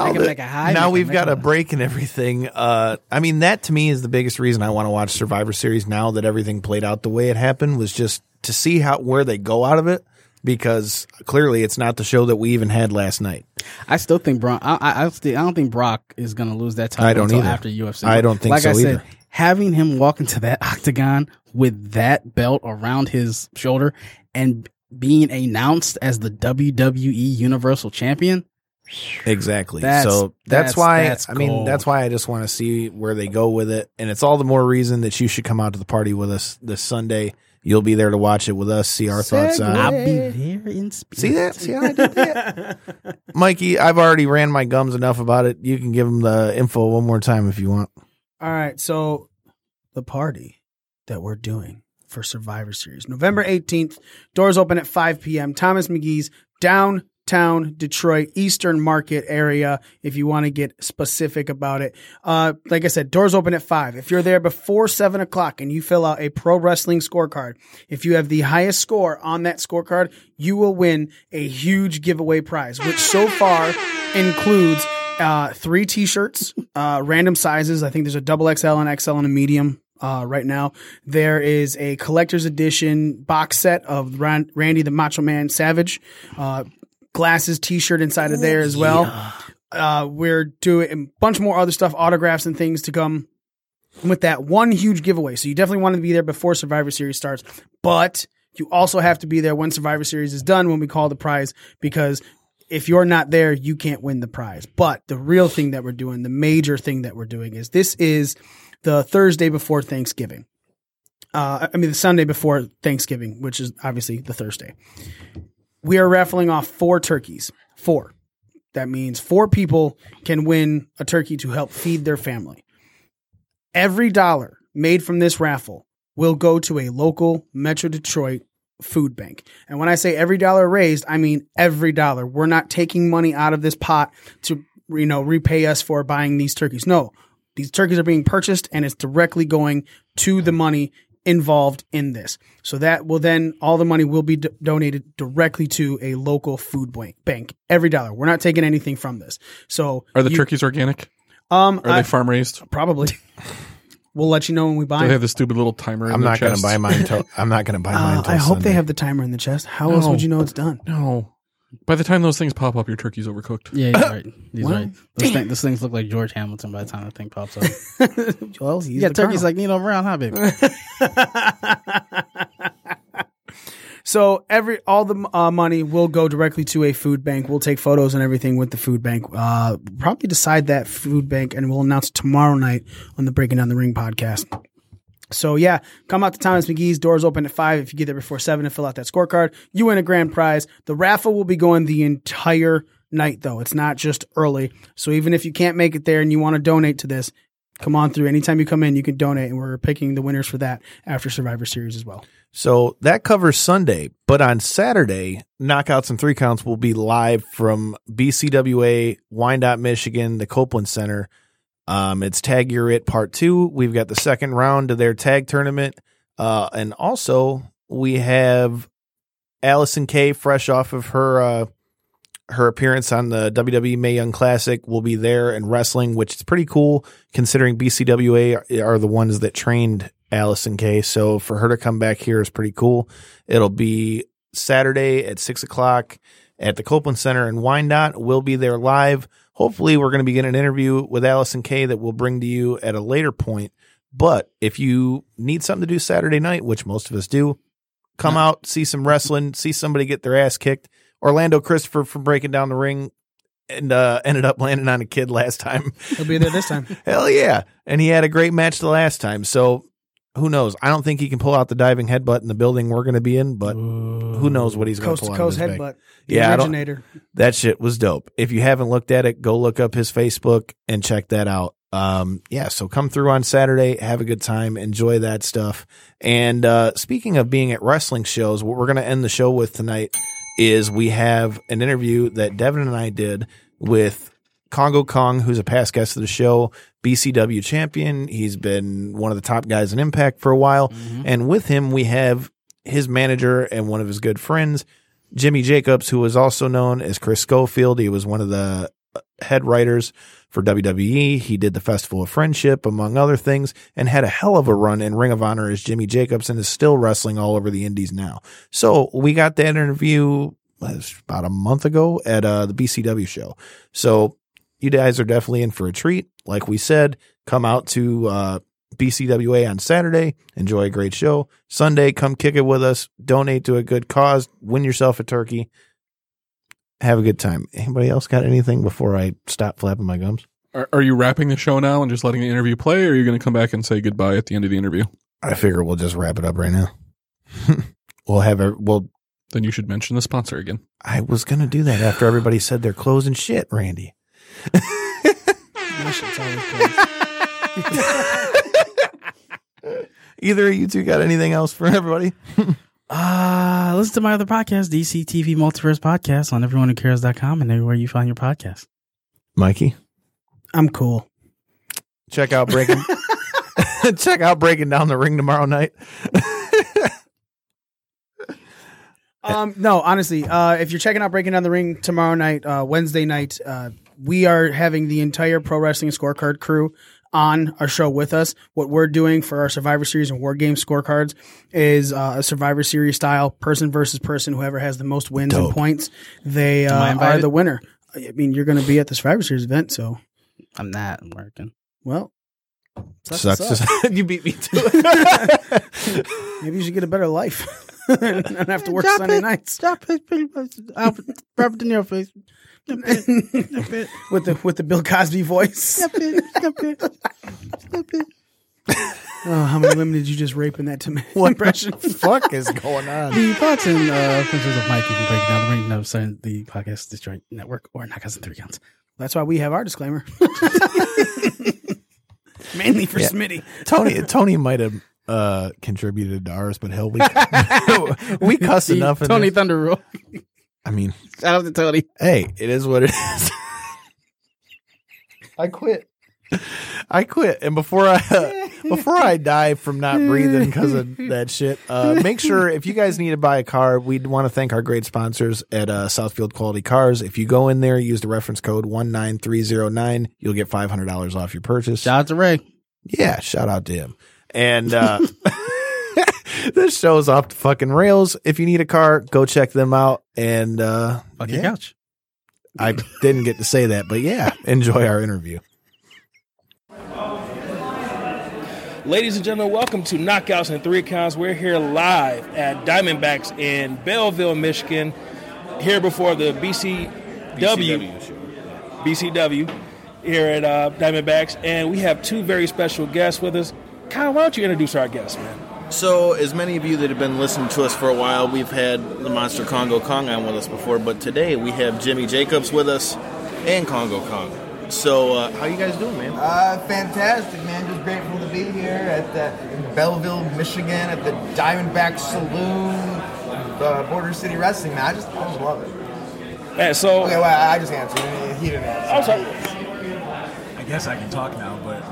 now we've got a break and everything. I mean, that to me is the biggest reason I want to watch Survivor Series now that everything played out the way it happened, was just to see where they go out of it, because clearly it's not the show that we even had last night. I still think Brock. I don't think Brock is going to lose that title until after UFC. I don't think so either. Like I said, having him walk into that octagon with that belt around his shoulder and being announced as the WWE Universal Champion. Exactly. That's why I just want to see where they go with it. And it's all the more reason that you should come out to the party with us this Sunday. You'll be there to watch it with us, see our thoughts on it. I'll be there in spirit. See that? See how I did that? Mikey, I've already ran my gums enough about it. You can give them the info one more time if you want. All right. So the party that we're doing for Survivor Series, November 18th, doors open at 5 p.m. Thomas McGee's downtown Detroit, Eastern Market area, if you want to get specific about it. Like I said, doors open at 5. If you're there before 7 o'clock and you fill out a pro wrestling scorecard, if you have the highest score on that scorecard, you will win a huge giveaway prize, which so far includes 3 t-shirts, random sizes. I think there's a XXL and XL and a medium. Right now, there is a collector's edition box set of Randy the Macho Man Savage, glasses, t-shirt inside of there as well. We're doing a bunch more other stuff, autographs and things to come with that one huge giveaway. So you definitely want to be there before Survivor Series starts, but you also have to be there when Survivor Series is done, when we call the prize, because if you're not there, you can't win the prize. But the real thing that we're doing, the major thing that we're doing, is this is the Thursday before Thanksgiving. The Sunday before Thanksgiving, which is obviously the Thursday. We are raffling off 4 turkeys. 4. That means 4 people can win a turkey to help feed their family. Every dollar made from this raffle will go to a local Metro Detroit food bank. And when I say every dollar raised, I mean every dollar. We're not taking money out of this pot to, repay us for buying these turkeys. No. These turkeys are being purchased and it's directly going to the money involved in this. So that will then, all the money will be donated directly to a local food bank. Every dollar. We're not taking anything from this. So Are the turkeys organic? Are they farm raised? Probably. We'll let you know when we buy Do they them. have the stupid little timer in I'm their not going to chest? buy mine. I'm not going to buy mine. I hope Sunday. they have the timer in the chest. How else would you know it's done? No. By the time those things pop up, your turkey's overcooked. Yeah, he's right. He's right. Those things look like George Hamilton by the time the thing pops up. Well, he's Yeah, the turkey's colonel. like Nino Brown, huh, baby? So all the money will go directly to a food bank. We'll take photos and everything with the food bank. Probably decide that food bank, and we'll announce it tomorrow night on the Breaking Down the Ring podcast. So yeah, come out to Thomas McGee's. Doors open at 5. If you get there before 7 and fill out that scorecard, you win a grand prize. The raffle will be going the entire night, though. It's not just early. So even if you can't make it there and you want to donate to this, come on through. Anytime you come in, you can donate, and we're picking the winners for that after Survivor Series as well. So that covers Sunday, but on Saturday, Knockouts and 3 Counts will be live from BCWA, Wyandotte, Michigan, the Copeland Center. It's Tag You're It Part 2. We've got the second round of their tag tournament. And also we have Allison Kay, fresh off of her appearance on the WWE Mae Young Classic, will be there and wrestling, which is pretty cool considering BCWA are the ones that trained Allison Kay. So for her to come back here is pretty cool. It'll be Saturday at 6:00 at the Copeland Center in Wyandotte. We'll be there live. Hopefully we're going to be getting an interview with Allison Kay that we'll bring to you at a later point. But if you need something to do Saturday night, which most of us do, come out, see some wrestling, see somebody get their ass kicked. Orlando Christopher from Breaking Down the Ring and ended up landing on a kid last time. He'll be there this time. Hell yeah. And he had a great match the last time. So who knows? I don't think he can pull out the diving headbutt in the building we're going to be in, but who knows what he's going to pull out of Coast his to coast bag. headbutt. The originator. That shit was dope. If you haven't looked at it, go look up his Facebook and check that out. So come through on Saturday, have a good time, enjoy that stuff. And speaking of being at wrestling shows, what we're going to end the show with tonight is we have an interview that Devin and I did with Congo Kong, who's a past guest of the show, BCW champion. He's been one of the top guys in Impact for a while. Mm-hmm. And with him, we have his manager and one of his good friends, Jimmy Jacobs, who is also known as Chris Schofield. He was one of the head writers for WWE. He did the Festival of Friendship, among other things, and had a hell of a run in Ring of Honor as Jimmy Jacobs and is still wrestling all over the indies now. So we got that interview about a month ago at the BCW show. So you guys are definitely in for a treat. Like we said, come out to BCWA on Saturday, enjoy a great show. Sunday, come kick it with us, donate to a good cause, win yourself a turkey. Have a good time. Anybody else got anything before I stop flapping my gums? Are you wrapping the show now and just letting the interview play, or are you going to come back and say goodbye at the end of the interview? I figure we'll just wrap it up right now. Then you should mention the sponsor again. I was going to do that after everybody said their closing shit, Randy. My shit's always closed. Either of you two got anything else for everybody? Listen to my other podcast, DC TV Multiverse Podcast, on everyonewhocares.com and everywhere you find your podcast. Mikey? I'm cool. Check out Breaking Down the Ring tomorrow night. No, honestly, if you're checking out Breaking Down the Ring tomorrow night, Wednesday night, we are having the entire Pro Wrestling Scorecard crew on our show with us. What we're doing for our Survivor Series and War Games scorecards is a Survivor Series style person versus person. Whoever has the most wins and points, they are the winner. I mean, you're going to be at the Survivor Series event, so I'm not working. Well, sucks. You beat me to it. Maybe you should get a better life and not have to work Sunday nights. Drop it, I'll rub it in your face. with the Bill Cosby voice. Oh, how many women did you just rape in that impression? What the fuck is going on? The thoughts and pictures of Mike, you can break down the ring. No, sign the podcast Detroit Network or Knockouts and 3 Counts. That's why we have our disclaimer. Mainly for Smitty. Tony might have contributed to ours, but hell, we cuss enough. Tony Thunder Rule. I mean, shout out to Tony. Hey, it is what it is. I quit. And before Before I die from not breathing because of that shit, make sure if you guys need to buy a car, we'd want to thank our great sponsors at Southfield Quality Cars. If you go in there, use the reference code 19309, you'll get $500 off your purchase. Shout out to Ray. Yeah, shout out to him. And this show's off the fucking rails. If you need a car, go check them out. And Fuck your couch. I didn't get to say that, but yeah, enjoy our interview. Ladies and gentlemen, welcome to Knockouts and Three Counts. We're here live at Diamondbacks in Belleville, Michigan, here before the BCW here at Diamondbacks, and we have two very special guests with us. Kyle, why don't you introduce our guests, man? So, as many of you that have been listening to us for a while, we've had the Monster Congo Kong on with us before, but today we have Jimmy Jacobs with us and Congo Kong. So, how you guys doing, man? Fantastic, man. Just grateful to be here in Belleville, Michigan, at the Diamondback Saloon, Border City Wrestling, man. I just love it. And so, okay, well, I just answered. He didn't answer. I'm sorry. I guess I can talk now, but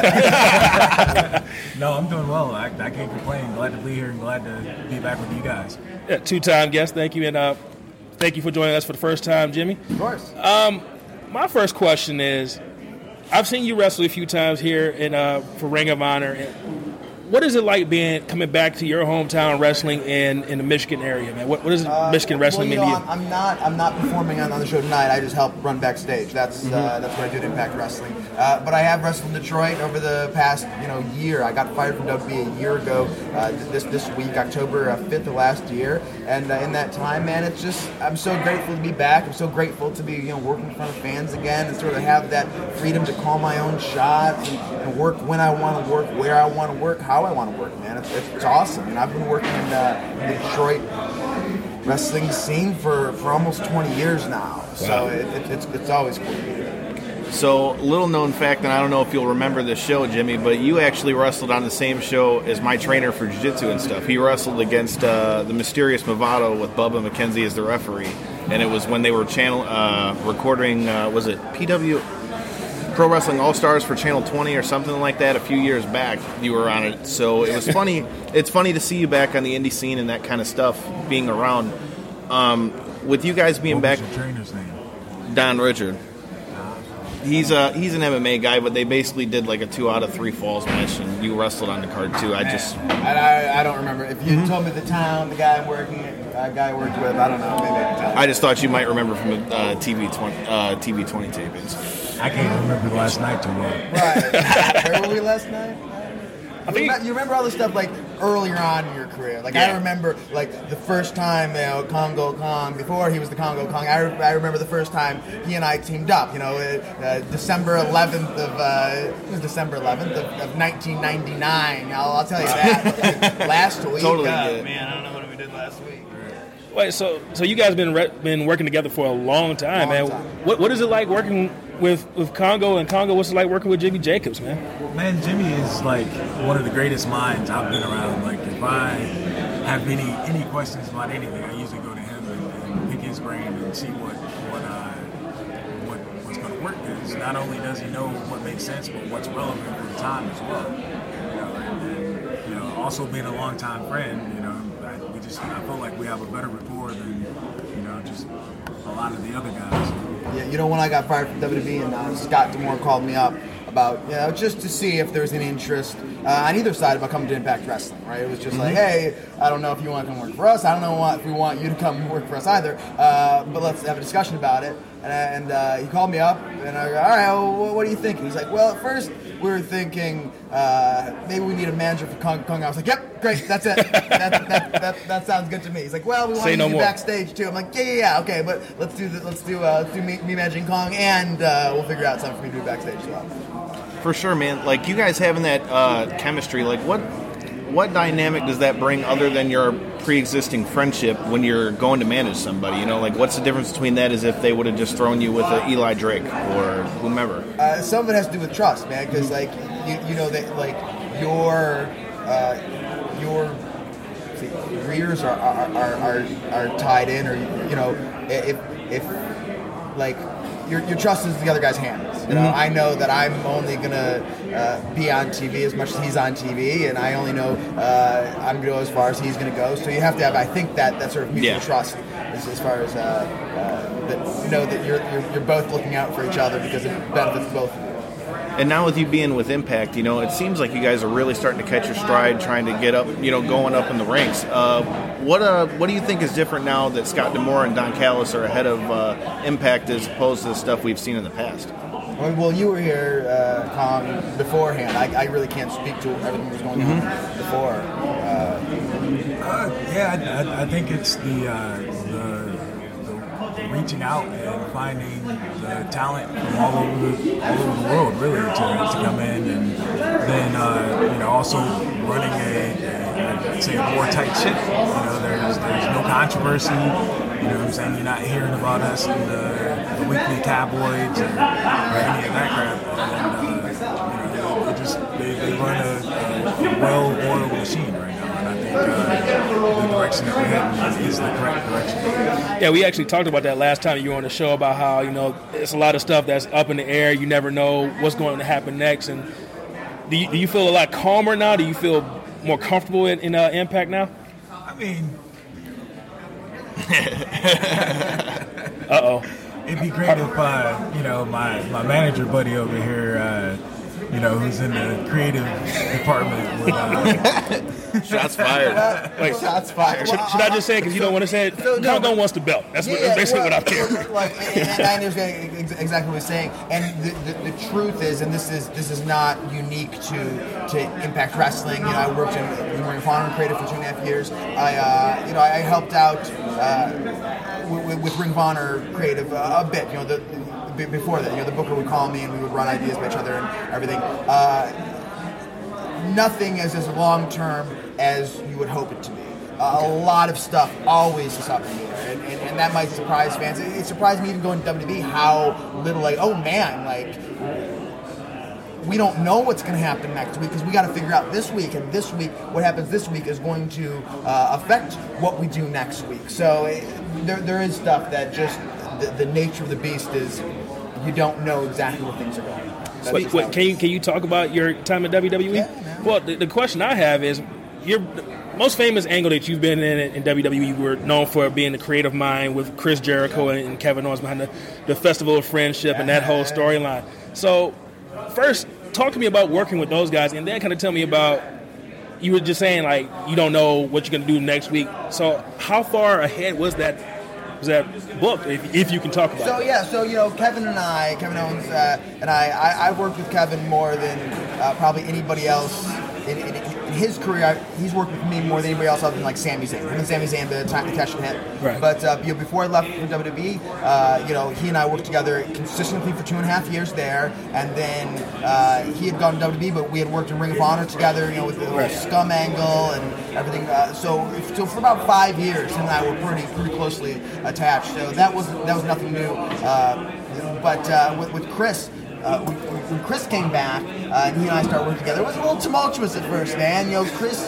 no, I'm doing well. I can't complain. Glad to be here and glad to be back with you guys. Yeah, two-time guest. Thank you, and thank you for joining us for the first time, Jimmy. Of course. My first question is, I've seen you wrestle a few times here for Ring of Honor. What is it like coming back to your hometown wrestling in the Michigan area, man? What does Michigan wrestling mean to you? I'm not performing on the show tonight. I just help run backstage. That's what I do at Impact Wrestling. But I have wrestled in Detroit over the past year. I got fired from WWE a year ago. This week, October 5th of last year, and in that time, man, it's just I'm so grateful to be back. I'm so grateful to be working in front of fans again and sort of have that freedom to call my own shots and work when I want to work, where I want to work, how I want to work, man. It's awesome. And I've been working in the Detroit wrestling scene for almost 20 years now. Wow. So it's always cool to be here. So, little known fact, and I don't know if you'll remember this show, Jimmy, but you actually wrestled on the same show as my trainer for jiu-jitsu and stuff. He wrestled against the Mysterious Movado with Bubba McKenzie as the referee, and it was when they were recording, was it PW? Pro Wrestling All-Stars for Channel 20 or something like that a few years back. You were on it, so it was funny. It's funny to see you back on the indie scene and that kind of stuff being around. With you guys being back, your trainer's name? Don Richard. He's an MMA guy, but they basically did like a 2 out of 3 falls match, and you wrestled on the card too. I don't remember. If you told me the town, the guy I worked with, I don't know. Maybe I can tell you. I just thought you might remember from the TV 20 tapings. I can't remember last night too well. Right. Where were we last night? You remember all the stuff like earlier on in your career. Like I remember like the first time Congo Kong, before he was the Congo Kong, I remember the first time he and I teamed up. December 11th of 1999. I'll tell you that. Last week. Totally. Man, I don't know what we did last week. Wait, so you guys been working together for a long time, man. What is it like working with Congo, and Congo, what's it like working with Jimmy Jacobs, man? Man, Jimmy is like one of the greatest minds I've been around. Like if I have any questions about anything, I usually go to him and pick his brain and see what's going to work. Because not only does he know what makes sense, but what's relevant for the time as well. And also being a longtime friend, I feel like we have a better rapport than just a lot of the other guys. Yeah, when I got fired from WWE and Scott D'Amore called me up about, just to see if there's any interest on either side about coming to Impact Wrestling, right? It was just like, hey, I don't know if you want to come work for us. I don't know if we want you to come work for us either, but let's have a discussion about it. And he called me up, and I go, all right, well, what do you think? And he's like, well, at first we were thinking maybe we need a manager for Kong. I was like, yep, great, that's it. that sounds good to me. He's like, well, we want you to be backstage too. I'm like, yeah, okay, but let's do me managing Kong, and we'll figure out something for me to do backstage as well. For sure, man. Like you guys having that chemistry, like what dynamic does that bring other than your pre-existing friendship when you're going to manage somebody? Like what's the difference between that as if they would have just thrown you with Eli Drake or whomever? Some of it has to do with trust, man, because like you know that like your careers are tied in, or if like your trust is in the other guy's hands. You know, I know that I'm only gonna be on TV as much as he's on TV, and I only know I'm gonna go as far as he's gonna go. So you have to have, I think, that sort of mutual trust as far as that know that you're both looking out for each other because it benefits both of you. And now with you being with Impact, you know, it seems like you guys are really starting to catch your stride, trying to get up, you know, going up in the ranks. What do you think is different now that Scott D'Amore and Don Callis are ahead of Impact as opposed to the stuff we've seen in the past? Well, you were here, Colin, beforehand. I really can't speak to everything that was going on before. I think it's the reaching out and finding the talent from all over the world, really, to come in, and then also running a more tight ship. You know, there's no controversy. You know what I'm saying? You're not hearing about us in the weekly tabloids or any of that crap. And they run a well-oiled machine right now. And I think the direction that we're heading is the correct direction. Yeah, we actually talked about that last time you were on the show about how, you know, it's a lot of stuff that's up in the air. You never know what's going to happen next. And do you feel a lot calmer now? Do you feel more comfortable in Impact now? I mean, it'd be great if my manager buddy over here, who's in the creative department would, shots fired. Wait, shots fired. Should I just say it because you don't want to say it? Countdown wants the belt. That's basically what I'm hearing. And I understand exactly what he's saying. And the truth is, and this is not unique to Impact Wrestling. You know, I worked in the Ring of Honor creative for 2.5 years. I helped out with Ring of Honor creative a bit. You know, before that, the booker would call me and we would run ideas by each other and everything. Nothing is as long term as you would hope it to be. A lot of stuff always is up in the air, and that might surprise fans. It surprised me even going to WWE how little, we don't know what's going to happen next week because we got to figure out this week, and this week, what happens this week is going to affect what we do next week. So there is stuff that just the nature of the beast is you don't know exactly where things are going. Wait, can you talk about your time at WWE? Yeah, well, the question I have is your most famous angle that you've been in WWE. You were known for being the creative mind with Chris Jericho and Kevin Owens behind the Festival of Friendship and that whole storyline. So first, talk to me about working with those guys, and then kind of tell me about, you were just saying, like, you don't know what you're going to do next week. So how far ahead was that book, if you can talk about it? So Kevin Owens and I worked with Kevin more than probably anybody else in his career. He's worked with me more than anybody else other than like Sami Zayn. Him and Sami Zayn, the time to catch the hit. Right. But before I left for WWE, he and I worked together consistently for 2.5 years there, and then he had gone to WWE, but we had worked in Ring of Honor together, with the whole Scum angle and everything. So for about 5 years, him and I were pretty closely attached. So that was nothing new. But with Chris. When Chris came back, he and I started working together. It was a little tumultuous at first, man. Chris,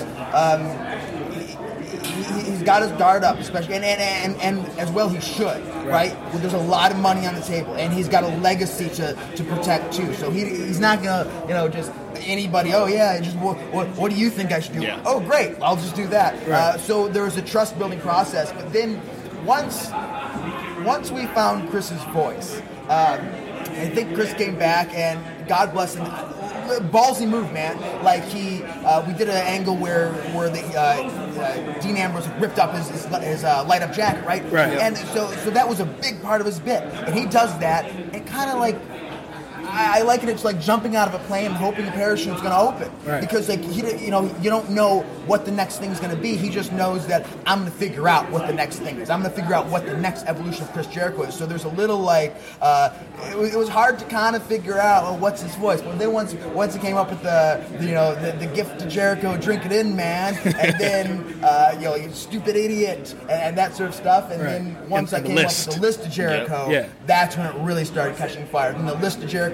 he's got his guard up, especially, and as well he should, right? Well, there's a lot of money on the table, and he's got a legacy to protect too. So he's not gonna, just anybody. Oh yeah, just what do you think I should do? Yeah. Oh great, I'll just do that. Right. So there was a trust building process, but then once we found Chris's voice. I think Chris came back, and God bless him, ballsy move, man. Like we did an angle where Dean Ambrose ripped up his light up jacket, right? Right. And so that was a big part of his bit, and he does that, and kind of like. I liken it to like jumping out of a plane and hoping the parachute's going to open, because you don't know what the next thing's going to be. He just knows that I'm going to figure out what the next thing is. I'm going to figure out what the next evolution of Chris Jericho is. So there's a little it was hard to kind of figure out what's his voice. But then once he came up with the gift to Jericho, drink it in, man, and then you stupid idiot and that sort of stuff. And then once I came up with the list of Jericho, that's when it really started catching fire. And the list of Jericho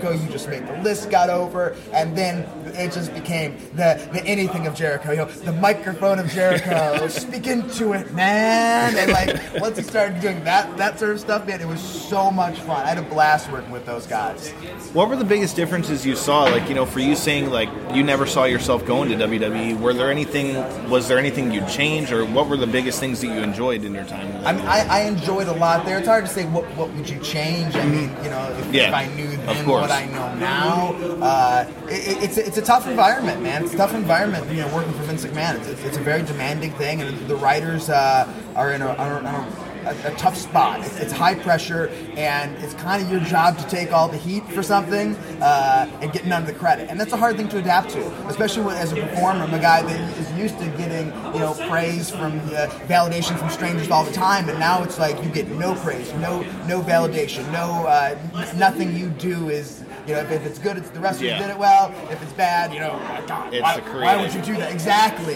Jericho. You just made the list got over, and then it just became the anything of Jericho. You know, the microphone of Jericho. Speak into it, man. And like once he started doing that sort of stuff, man, it was so much fun. I had a blast working with those guys. What were the biggest differences you saw? Like, you know, for you saying like you never saw yourself going to WWE. Was there anything you'd change, or what were the biggest things that you enjoyed in your time? I mean, I enjoyed a lot there. It's hard to say what would you change. I mean, you know, if I knew then what I know now, it's a tough environment, man. It's a tough environment, you know, working for Vince McMahon. It's a very demanding thing, and the writers are in a tough spot. It's high pressure, and it's kind of your job to take all the heat for something and get none of the credit. And that's a hard thing to adapt to, especially as a performer. I'm a guy that is used to getting, you know, praise from validation from strangers all the time, and now it's like you get no praise, no validation, nothing you do is. You know, if it's good, it's the wrestlers did it well. If it's bad, you know, why would you do that? Exactly.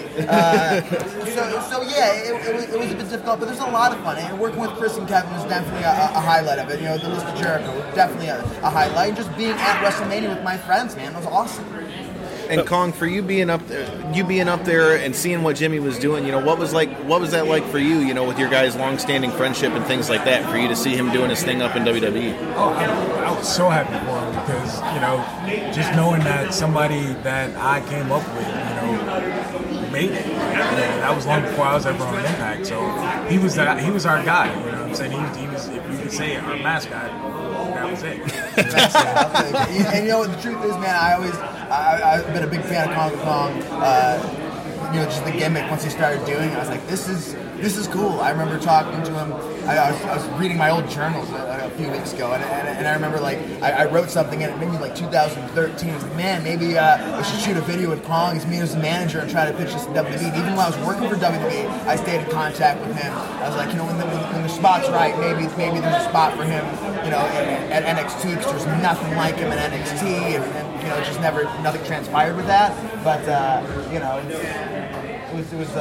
So it was a bit difficult, but there's a lot of fun. And working with Chris and Kevin was definitely a highlight of it. You know, the list of Jericho was definitely a highlight. And just being at WrestleMania with my friends, man, was awesome. And Kong, for you being up there and seeing what Jimmy was doing, you know, what was that like for you, you know, with your guys' long-standing friendship and things like that, for you to see him doing his thing up in WWE? Oh, I was so happy for him because, you know, just knowing that somebody that I came up with, you know, made it. That was long before I was ever on Impact. So he was our guy. You know what I'm saying? He was, if you could say, our mascot. That was it. And you know, the truth is, man, I've been a big fan of Kong. You know, just the gimmick. Once he started doing it, I was like, this is cool. I remember talking to him. I was reading my old journals a few weeks ago, and I remember like I wrote something in it, maybe like 2013. I was like, man, maybe we should shoot a video with Kong as me as the manager and try to pitch this to WWE. And even while I was working for WWE, I stayed in contact with him. I was like, you know, when the spot's right, maybe there's a spot for him, you know, at NXT, because there's nothing like him at NXT, and you know, just nothing transpired with that. But you know, it was.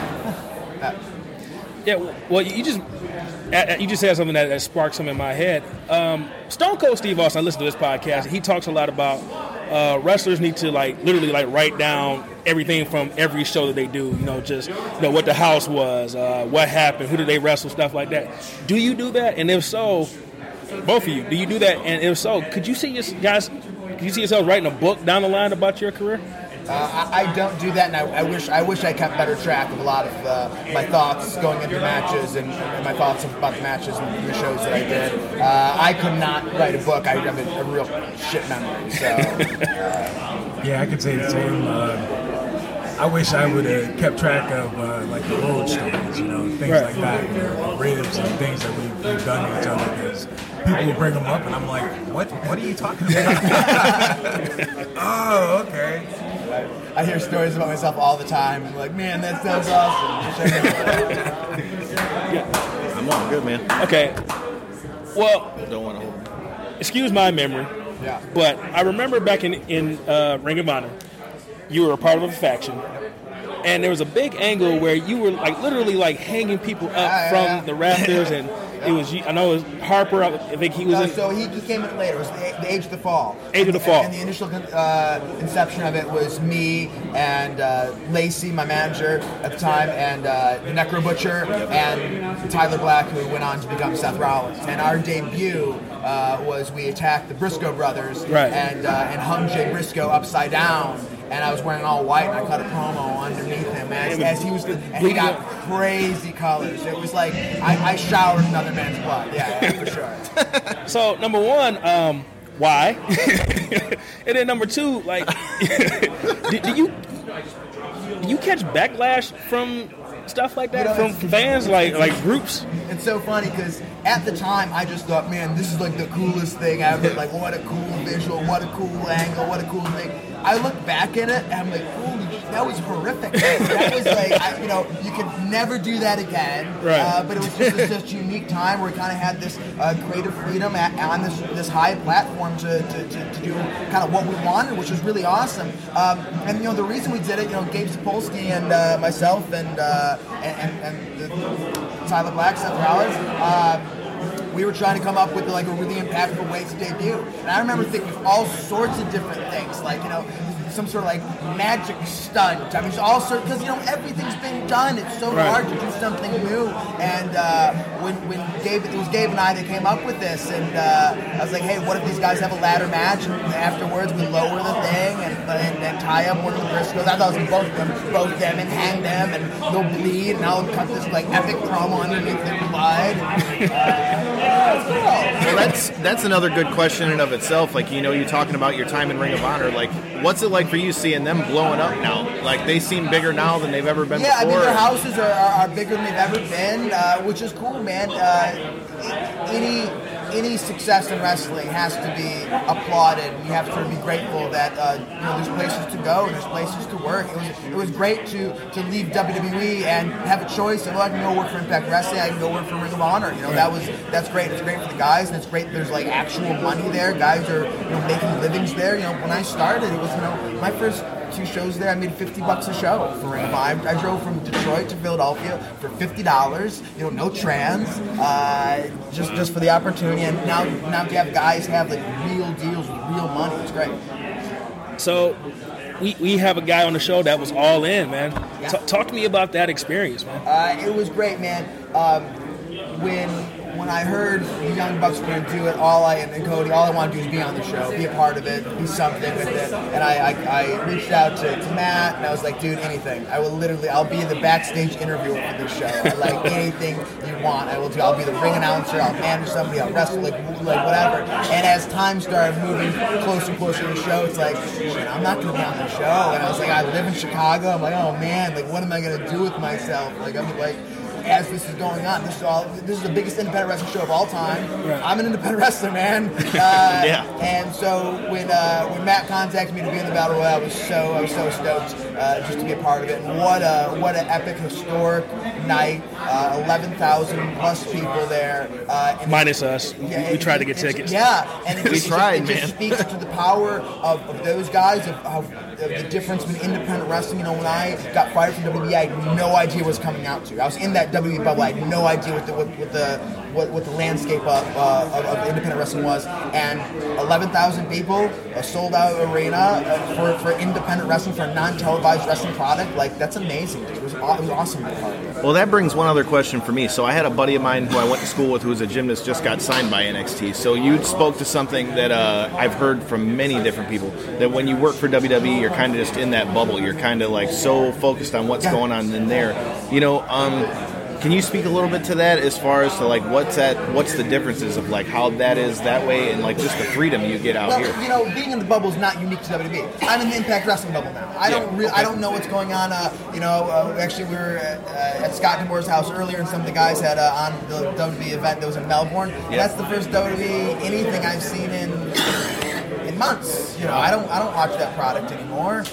Yeah, well, you just said something that sparked something in my head. Stone Cold Steve Austin, I listen to this podcast. He talks a lot about wrestlers need to literally write down everything from every show that they do. You know, just what the house was, what happened, who did they wrestle, stuff like that. Do you do that? And if so, both of you, do you do that? And if so, could you see yourselves writing a book down the line about your career? I don't do that, and I wish I kept better track of a lot of my thoughts going into matches and my thoughts about the matches and the shows that I did. I could not write a book. I have a real shit memory. So yeah, I could say the same. I wish I would have kept track of like the road stories, you know, things like that, you know, ribs and things that we've done to each other, because people will bring them up, and I'm like, what are you talking about? Oh, okay. I hear stories about myself all the time. I'm like, man, that sounds awesome. I'm all good, man. Okay. Well, don't want to hold. Excuse my memory. Yeah. But I remember back in Ring of Honor, you were a part of a faction, and there was a big angle where you were literally hanging people up from the rafters, and it was, I know it was Harper. I think he was in. So he came in later. It was the Age of the Fall. Age of the Fall. And the initial inception of it was me and Lacey, my manager at the time, and the Necro Butcher, and Tyler Black, who went on to become Seth Rollins. And our debut was we attacked the Briscoe brothers and hung Jay Briscoe upside down. And I was wearing all white, and I cut a promo underneath him as he was, and he got crazy colors. It was like I showered another man's blood. Yeah, for sure. So number one, why? And then number two, do you catch backlash from stuff like that, from fans, like groups? It's so funny because at the time I just thought, man, this is like the coolest thing ever. Like, what a cool visual, what a cool angle, what a cool thing. I look back at it and I'm like, holy shit, that was horrific. That was like, you could never do that again. Right. But it was just a unique time where we kind of had this creative freedom on this high platform to do kind of what we wanted, which was really awesome. And the reason we did it, Gabe Sapolsky and myself and Tyler Black, Seth Rollins, we were trying to come up with like a really impactful way to debut. And I remember thinking of all sorts of different things, like, you know, some sort of like magic stunt. I mean, it's all sorts, because, you know, everything's been done. It's so hard to do something new. And when it was Gabe and I that came up with this, and I was like, hey, what if these guys have a ladder match, and afterwards we lower the thing and tie up one of the Briscoes. I thought it was both them and hang them, and they'll bleed, and I'll cut this like epic promo underneath their blood. Well, that's another good question in and of itself. Like, you know, you're talking about your time in Ring of Honor. Like, what's it like for you seeing them blowing up now? Like, they seem bigger now than they've ever been before. I mean, their houses are bigger than they've ever been, which is cool, man. Any success in wrestling has to be applauded. You have to be grateful that you know, there's places to go and there's places to work. It was great to leave WWE and have a choice. I can go work for Impact Wrestling. I can go work for Ring of Honor. You know, that's great. It's great for the guys, and it's great. There's like actual money there. Guys are, you know, making livings there. You know, when I started, it was, you know, my first 2 shows there, I made $50 a show for Ring of Honor. I drove from Detroit to Philadelphia for $50. You know, no trans, just for the opportunity. And now you have guys have like real deals with real money. It's great. So we have a guy on the show that was all in, man. Yeah. Talk to me about that experience, man. It was great, man. When I heard the Young Bucks were going to do it, and Cody, all I want to do is be on the show, be a part of it, do something with it. And I reached out to Matt, and I was like, dude, anything. I'll be the backstage interviewer for this show. I like anything you want, I will do. I'll be the ring announcer, I'll manage somebody, I'll wrestle, like whatever. And as time started moving closer and closer to the show, it's like, shit, I'm not going to be on the show. And I was like, I live in Chicago. I'm like, oh man, like what am I going to do with myself? Like, I'm like, as this is going on, this is the biggest independent wrestling show of all time. Right. I'm an independent wrestler, man. And so when Matt contacted me to be in the Battle Royale, I was so stoked just to be a part of it. And what an epic, historic night. 11,000 plus people there. Minus us. We tried to get tickets. Yeah, and it just speaks to the power of those guys, of the difference between independent wrestling. You know, when I got fired from WWE, I had no idea what was coming out to. I was in that WWE bubble. I had no idea what the landscape of independent wrestling was. And 11,000 people, a sold-out arena for independent wrestling, for a non-televised wrestling product. Like, that's amazing. It was awesome to be part of it. Well, that brings one other question for me. So I had a buddy of mine who I went to school with who was a gymnast, just got signed by NXT. So you spoke to something that I've heard from many different people, that when you work for WWE, you're kind of just in that bubble. You're kind of like so focused on what's going on in there. You know, can you speak a little bit to that as far as to like what's the differences of like how that is that way and like just the freedom you get out here? You know, being in the bubble is not unique to WWE. I'm in the Impact Wrestling bubble now. I don't know what's going on. Actually, we were at Scott D'Amore's house earlier, and some of the guys had on the WWE event that was in Melbourne. Yeah. That's the first WWE anything I've seen in months. You know, I don't watch that product anymore.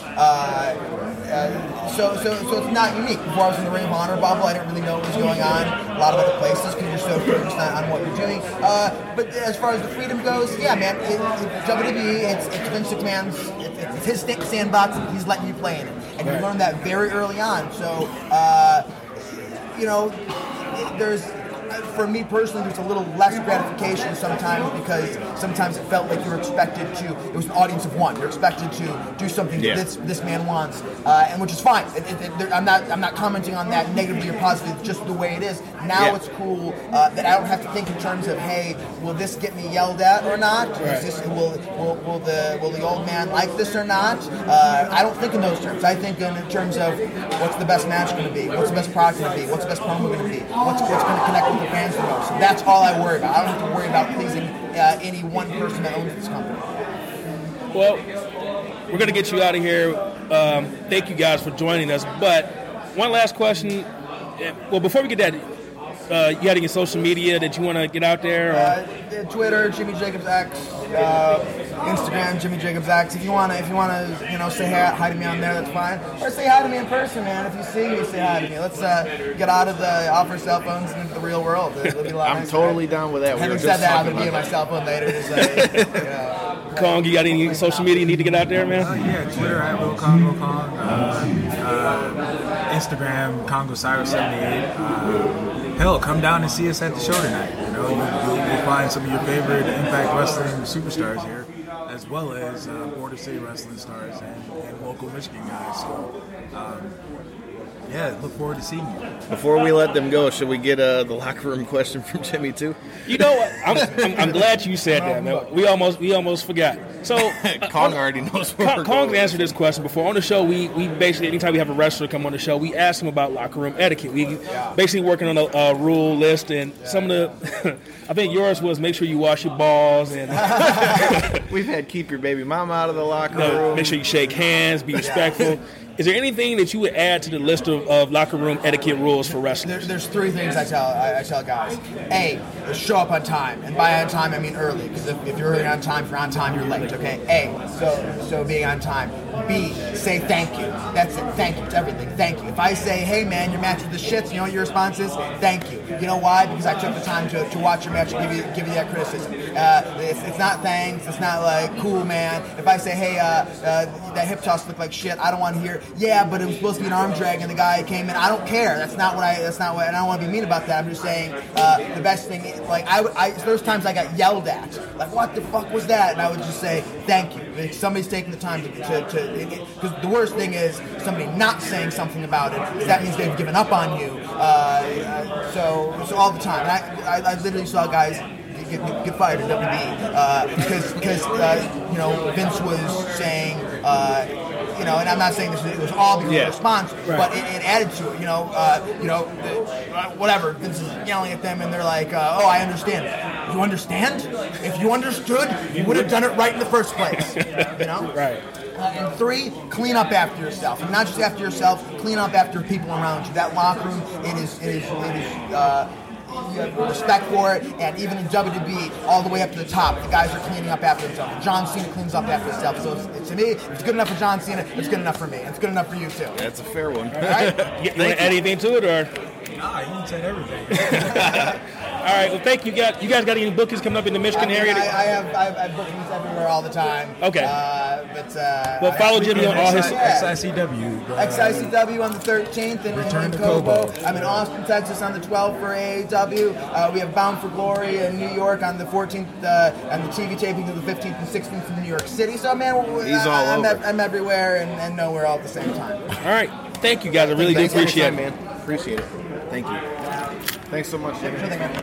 So it's not unique. Before I was in the Ring of Honor bubble, I didn't really know what was going on a lot of other places because you're so focused on what you're doing. But as far as the freedom goes, yeah, man, WWE, it's Vince McMahon's, it's his sandbox, and he's letting you play in it. And you learn that very early on. So, you know, there's... For me personally, there's a little less gratification sometimes because sometimes it felt like you were expected to. It was an audience of one. You're expected to do something that this man wants, and which is fine. I'm not commenting on that negatively or positively. It's just the way it is. Now it's cool that I don't have to think in terms of, hey, will this get me yelled at or not? Right. Will the old man like this or not? I don't think in those terms. I think in terms of what's the best match going to be, what's the best product going to be, what's the best promo going to be, what's going to connect with the fans the most. That's all I worry about. I don't have to worry about pleasing any one person that owns this company. Well, we're going to get you out of here. Thank you guys for joining us. But one last question. Well, before we get that, you got any social media that you want to get out there? Twitter, Jimmy Jacobs X. Instagram, Jimmy Jacobs X. If you wanna, say hi to me on there, that's fine. Or say hi to me in person, man. If you see me, say hi to me. Let's get out of our cell phones and into the real world. It'll be a lot I'm nicer. totally down with that. Having said that, I'm gonna be on my cell phone later. Kong, you got any social media you need to get out there, man? Yeah, Twitter at Will Congo Kong. Instagram, Congo Cyrus 78. Hell, come down and see us at the show tonight. You know, you'll find some of your favorite Impact Wrestling superstars here, as well as Border City Wrestling stars and local Michigan guys. So, yeah, look forward to seeing you. Before we let them go, should we get the locker room question from Jimmy too? You know what? I'm glad you said that, man. We almost forgot. So Kong already knows where we're Kong going. answered this question before. On the show, we basically, anytime we have a wrestler come on the show, we ask him about locker room etiquette. We basically working on a rule list, and some of the, I think yours was make sure you wash your balls, and we've had keep your baby mama out of the locker room. Make sure you shake hands, be respectful. Is there anything that you would add to the list of locker room etiquette rules for wrestlers? There's three things I tell guys. A, show up on time, and by on time I mean early, because if you're early on time, if you're on time, you're late. Okay. A, so being on time. B, say thank you. That's it. Thank you. It's everything. Thank you. If I say, hey man, your match was the shits, you know what your response is? Thank you. You know why? Because I took the time to watch your match and give you that criticism. It's not thanks. It's not like cool man. If I say, hey, that hip toss looked like shit, I don't want to hear. Yeah, but it was supposed to be an arm drag and the guy came in. I don't care. That's not what. And I don't want to be mean about that. I'm just saying the best thing. Like there's times I got yelled at. Like what the fuck was that? And I would just say thank you. If somebody's taking the time to because the worst thing is somebody not saying something about it. Because that means they've given up on you. So all the time. And I literally saw guys get fired at WWE because Vince was saying. And I'm not saying this was all because of the response, but it added to it. Whatever. Vince is yelling at them, and they're like, "Oh, I understand. You understand? If you understood, you would have done it right in the first place." Right. And 3, clean up after yourself, and not just after yourself. Clean up after people around you. That locker room, it is. You have respect for it, and even in WWE, all the way up to the top, the guys are cleaning up after themselves. John Cena cleans up after himself, so to me, if it's good enough for John Cena, it's good enough for me. It's good enough for you too. That's a fair one. All right? You want to add anything to it, or? Nah, you said everything. All right. Well, thank you. You guys got any bookings coming up in the Michigan area? I have bookings everywhere all the time. Okay. But follow Jimmy on all his XICW. XICW on the 13th in Kobo. I'm in Austin, Texas on the 12th for AAW. We have Bound for Glory in New York on the 14th, and the TV tapings of the 15th and 16th in New York City. So man, I'm everywhere and nowhere all at the same time. All right. Thank you guys. I really do appreciate it, man. Appreciate it. Thank you. Thanks so much, Jimmy.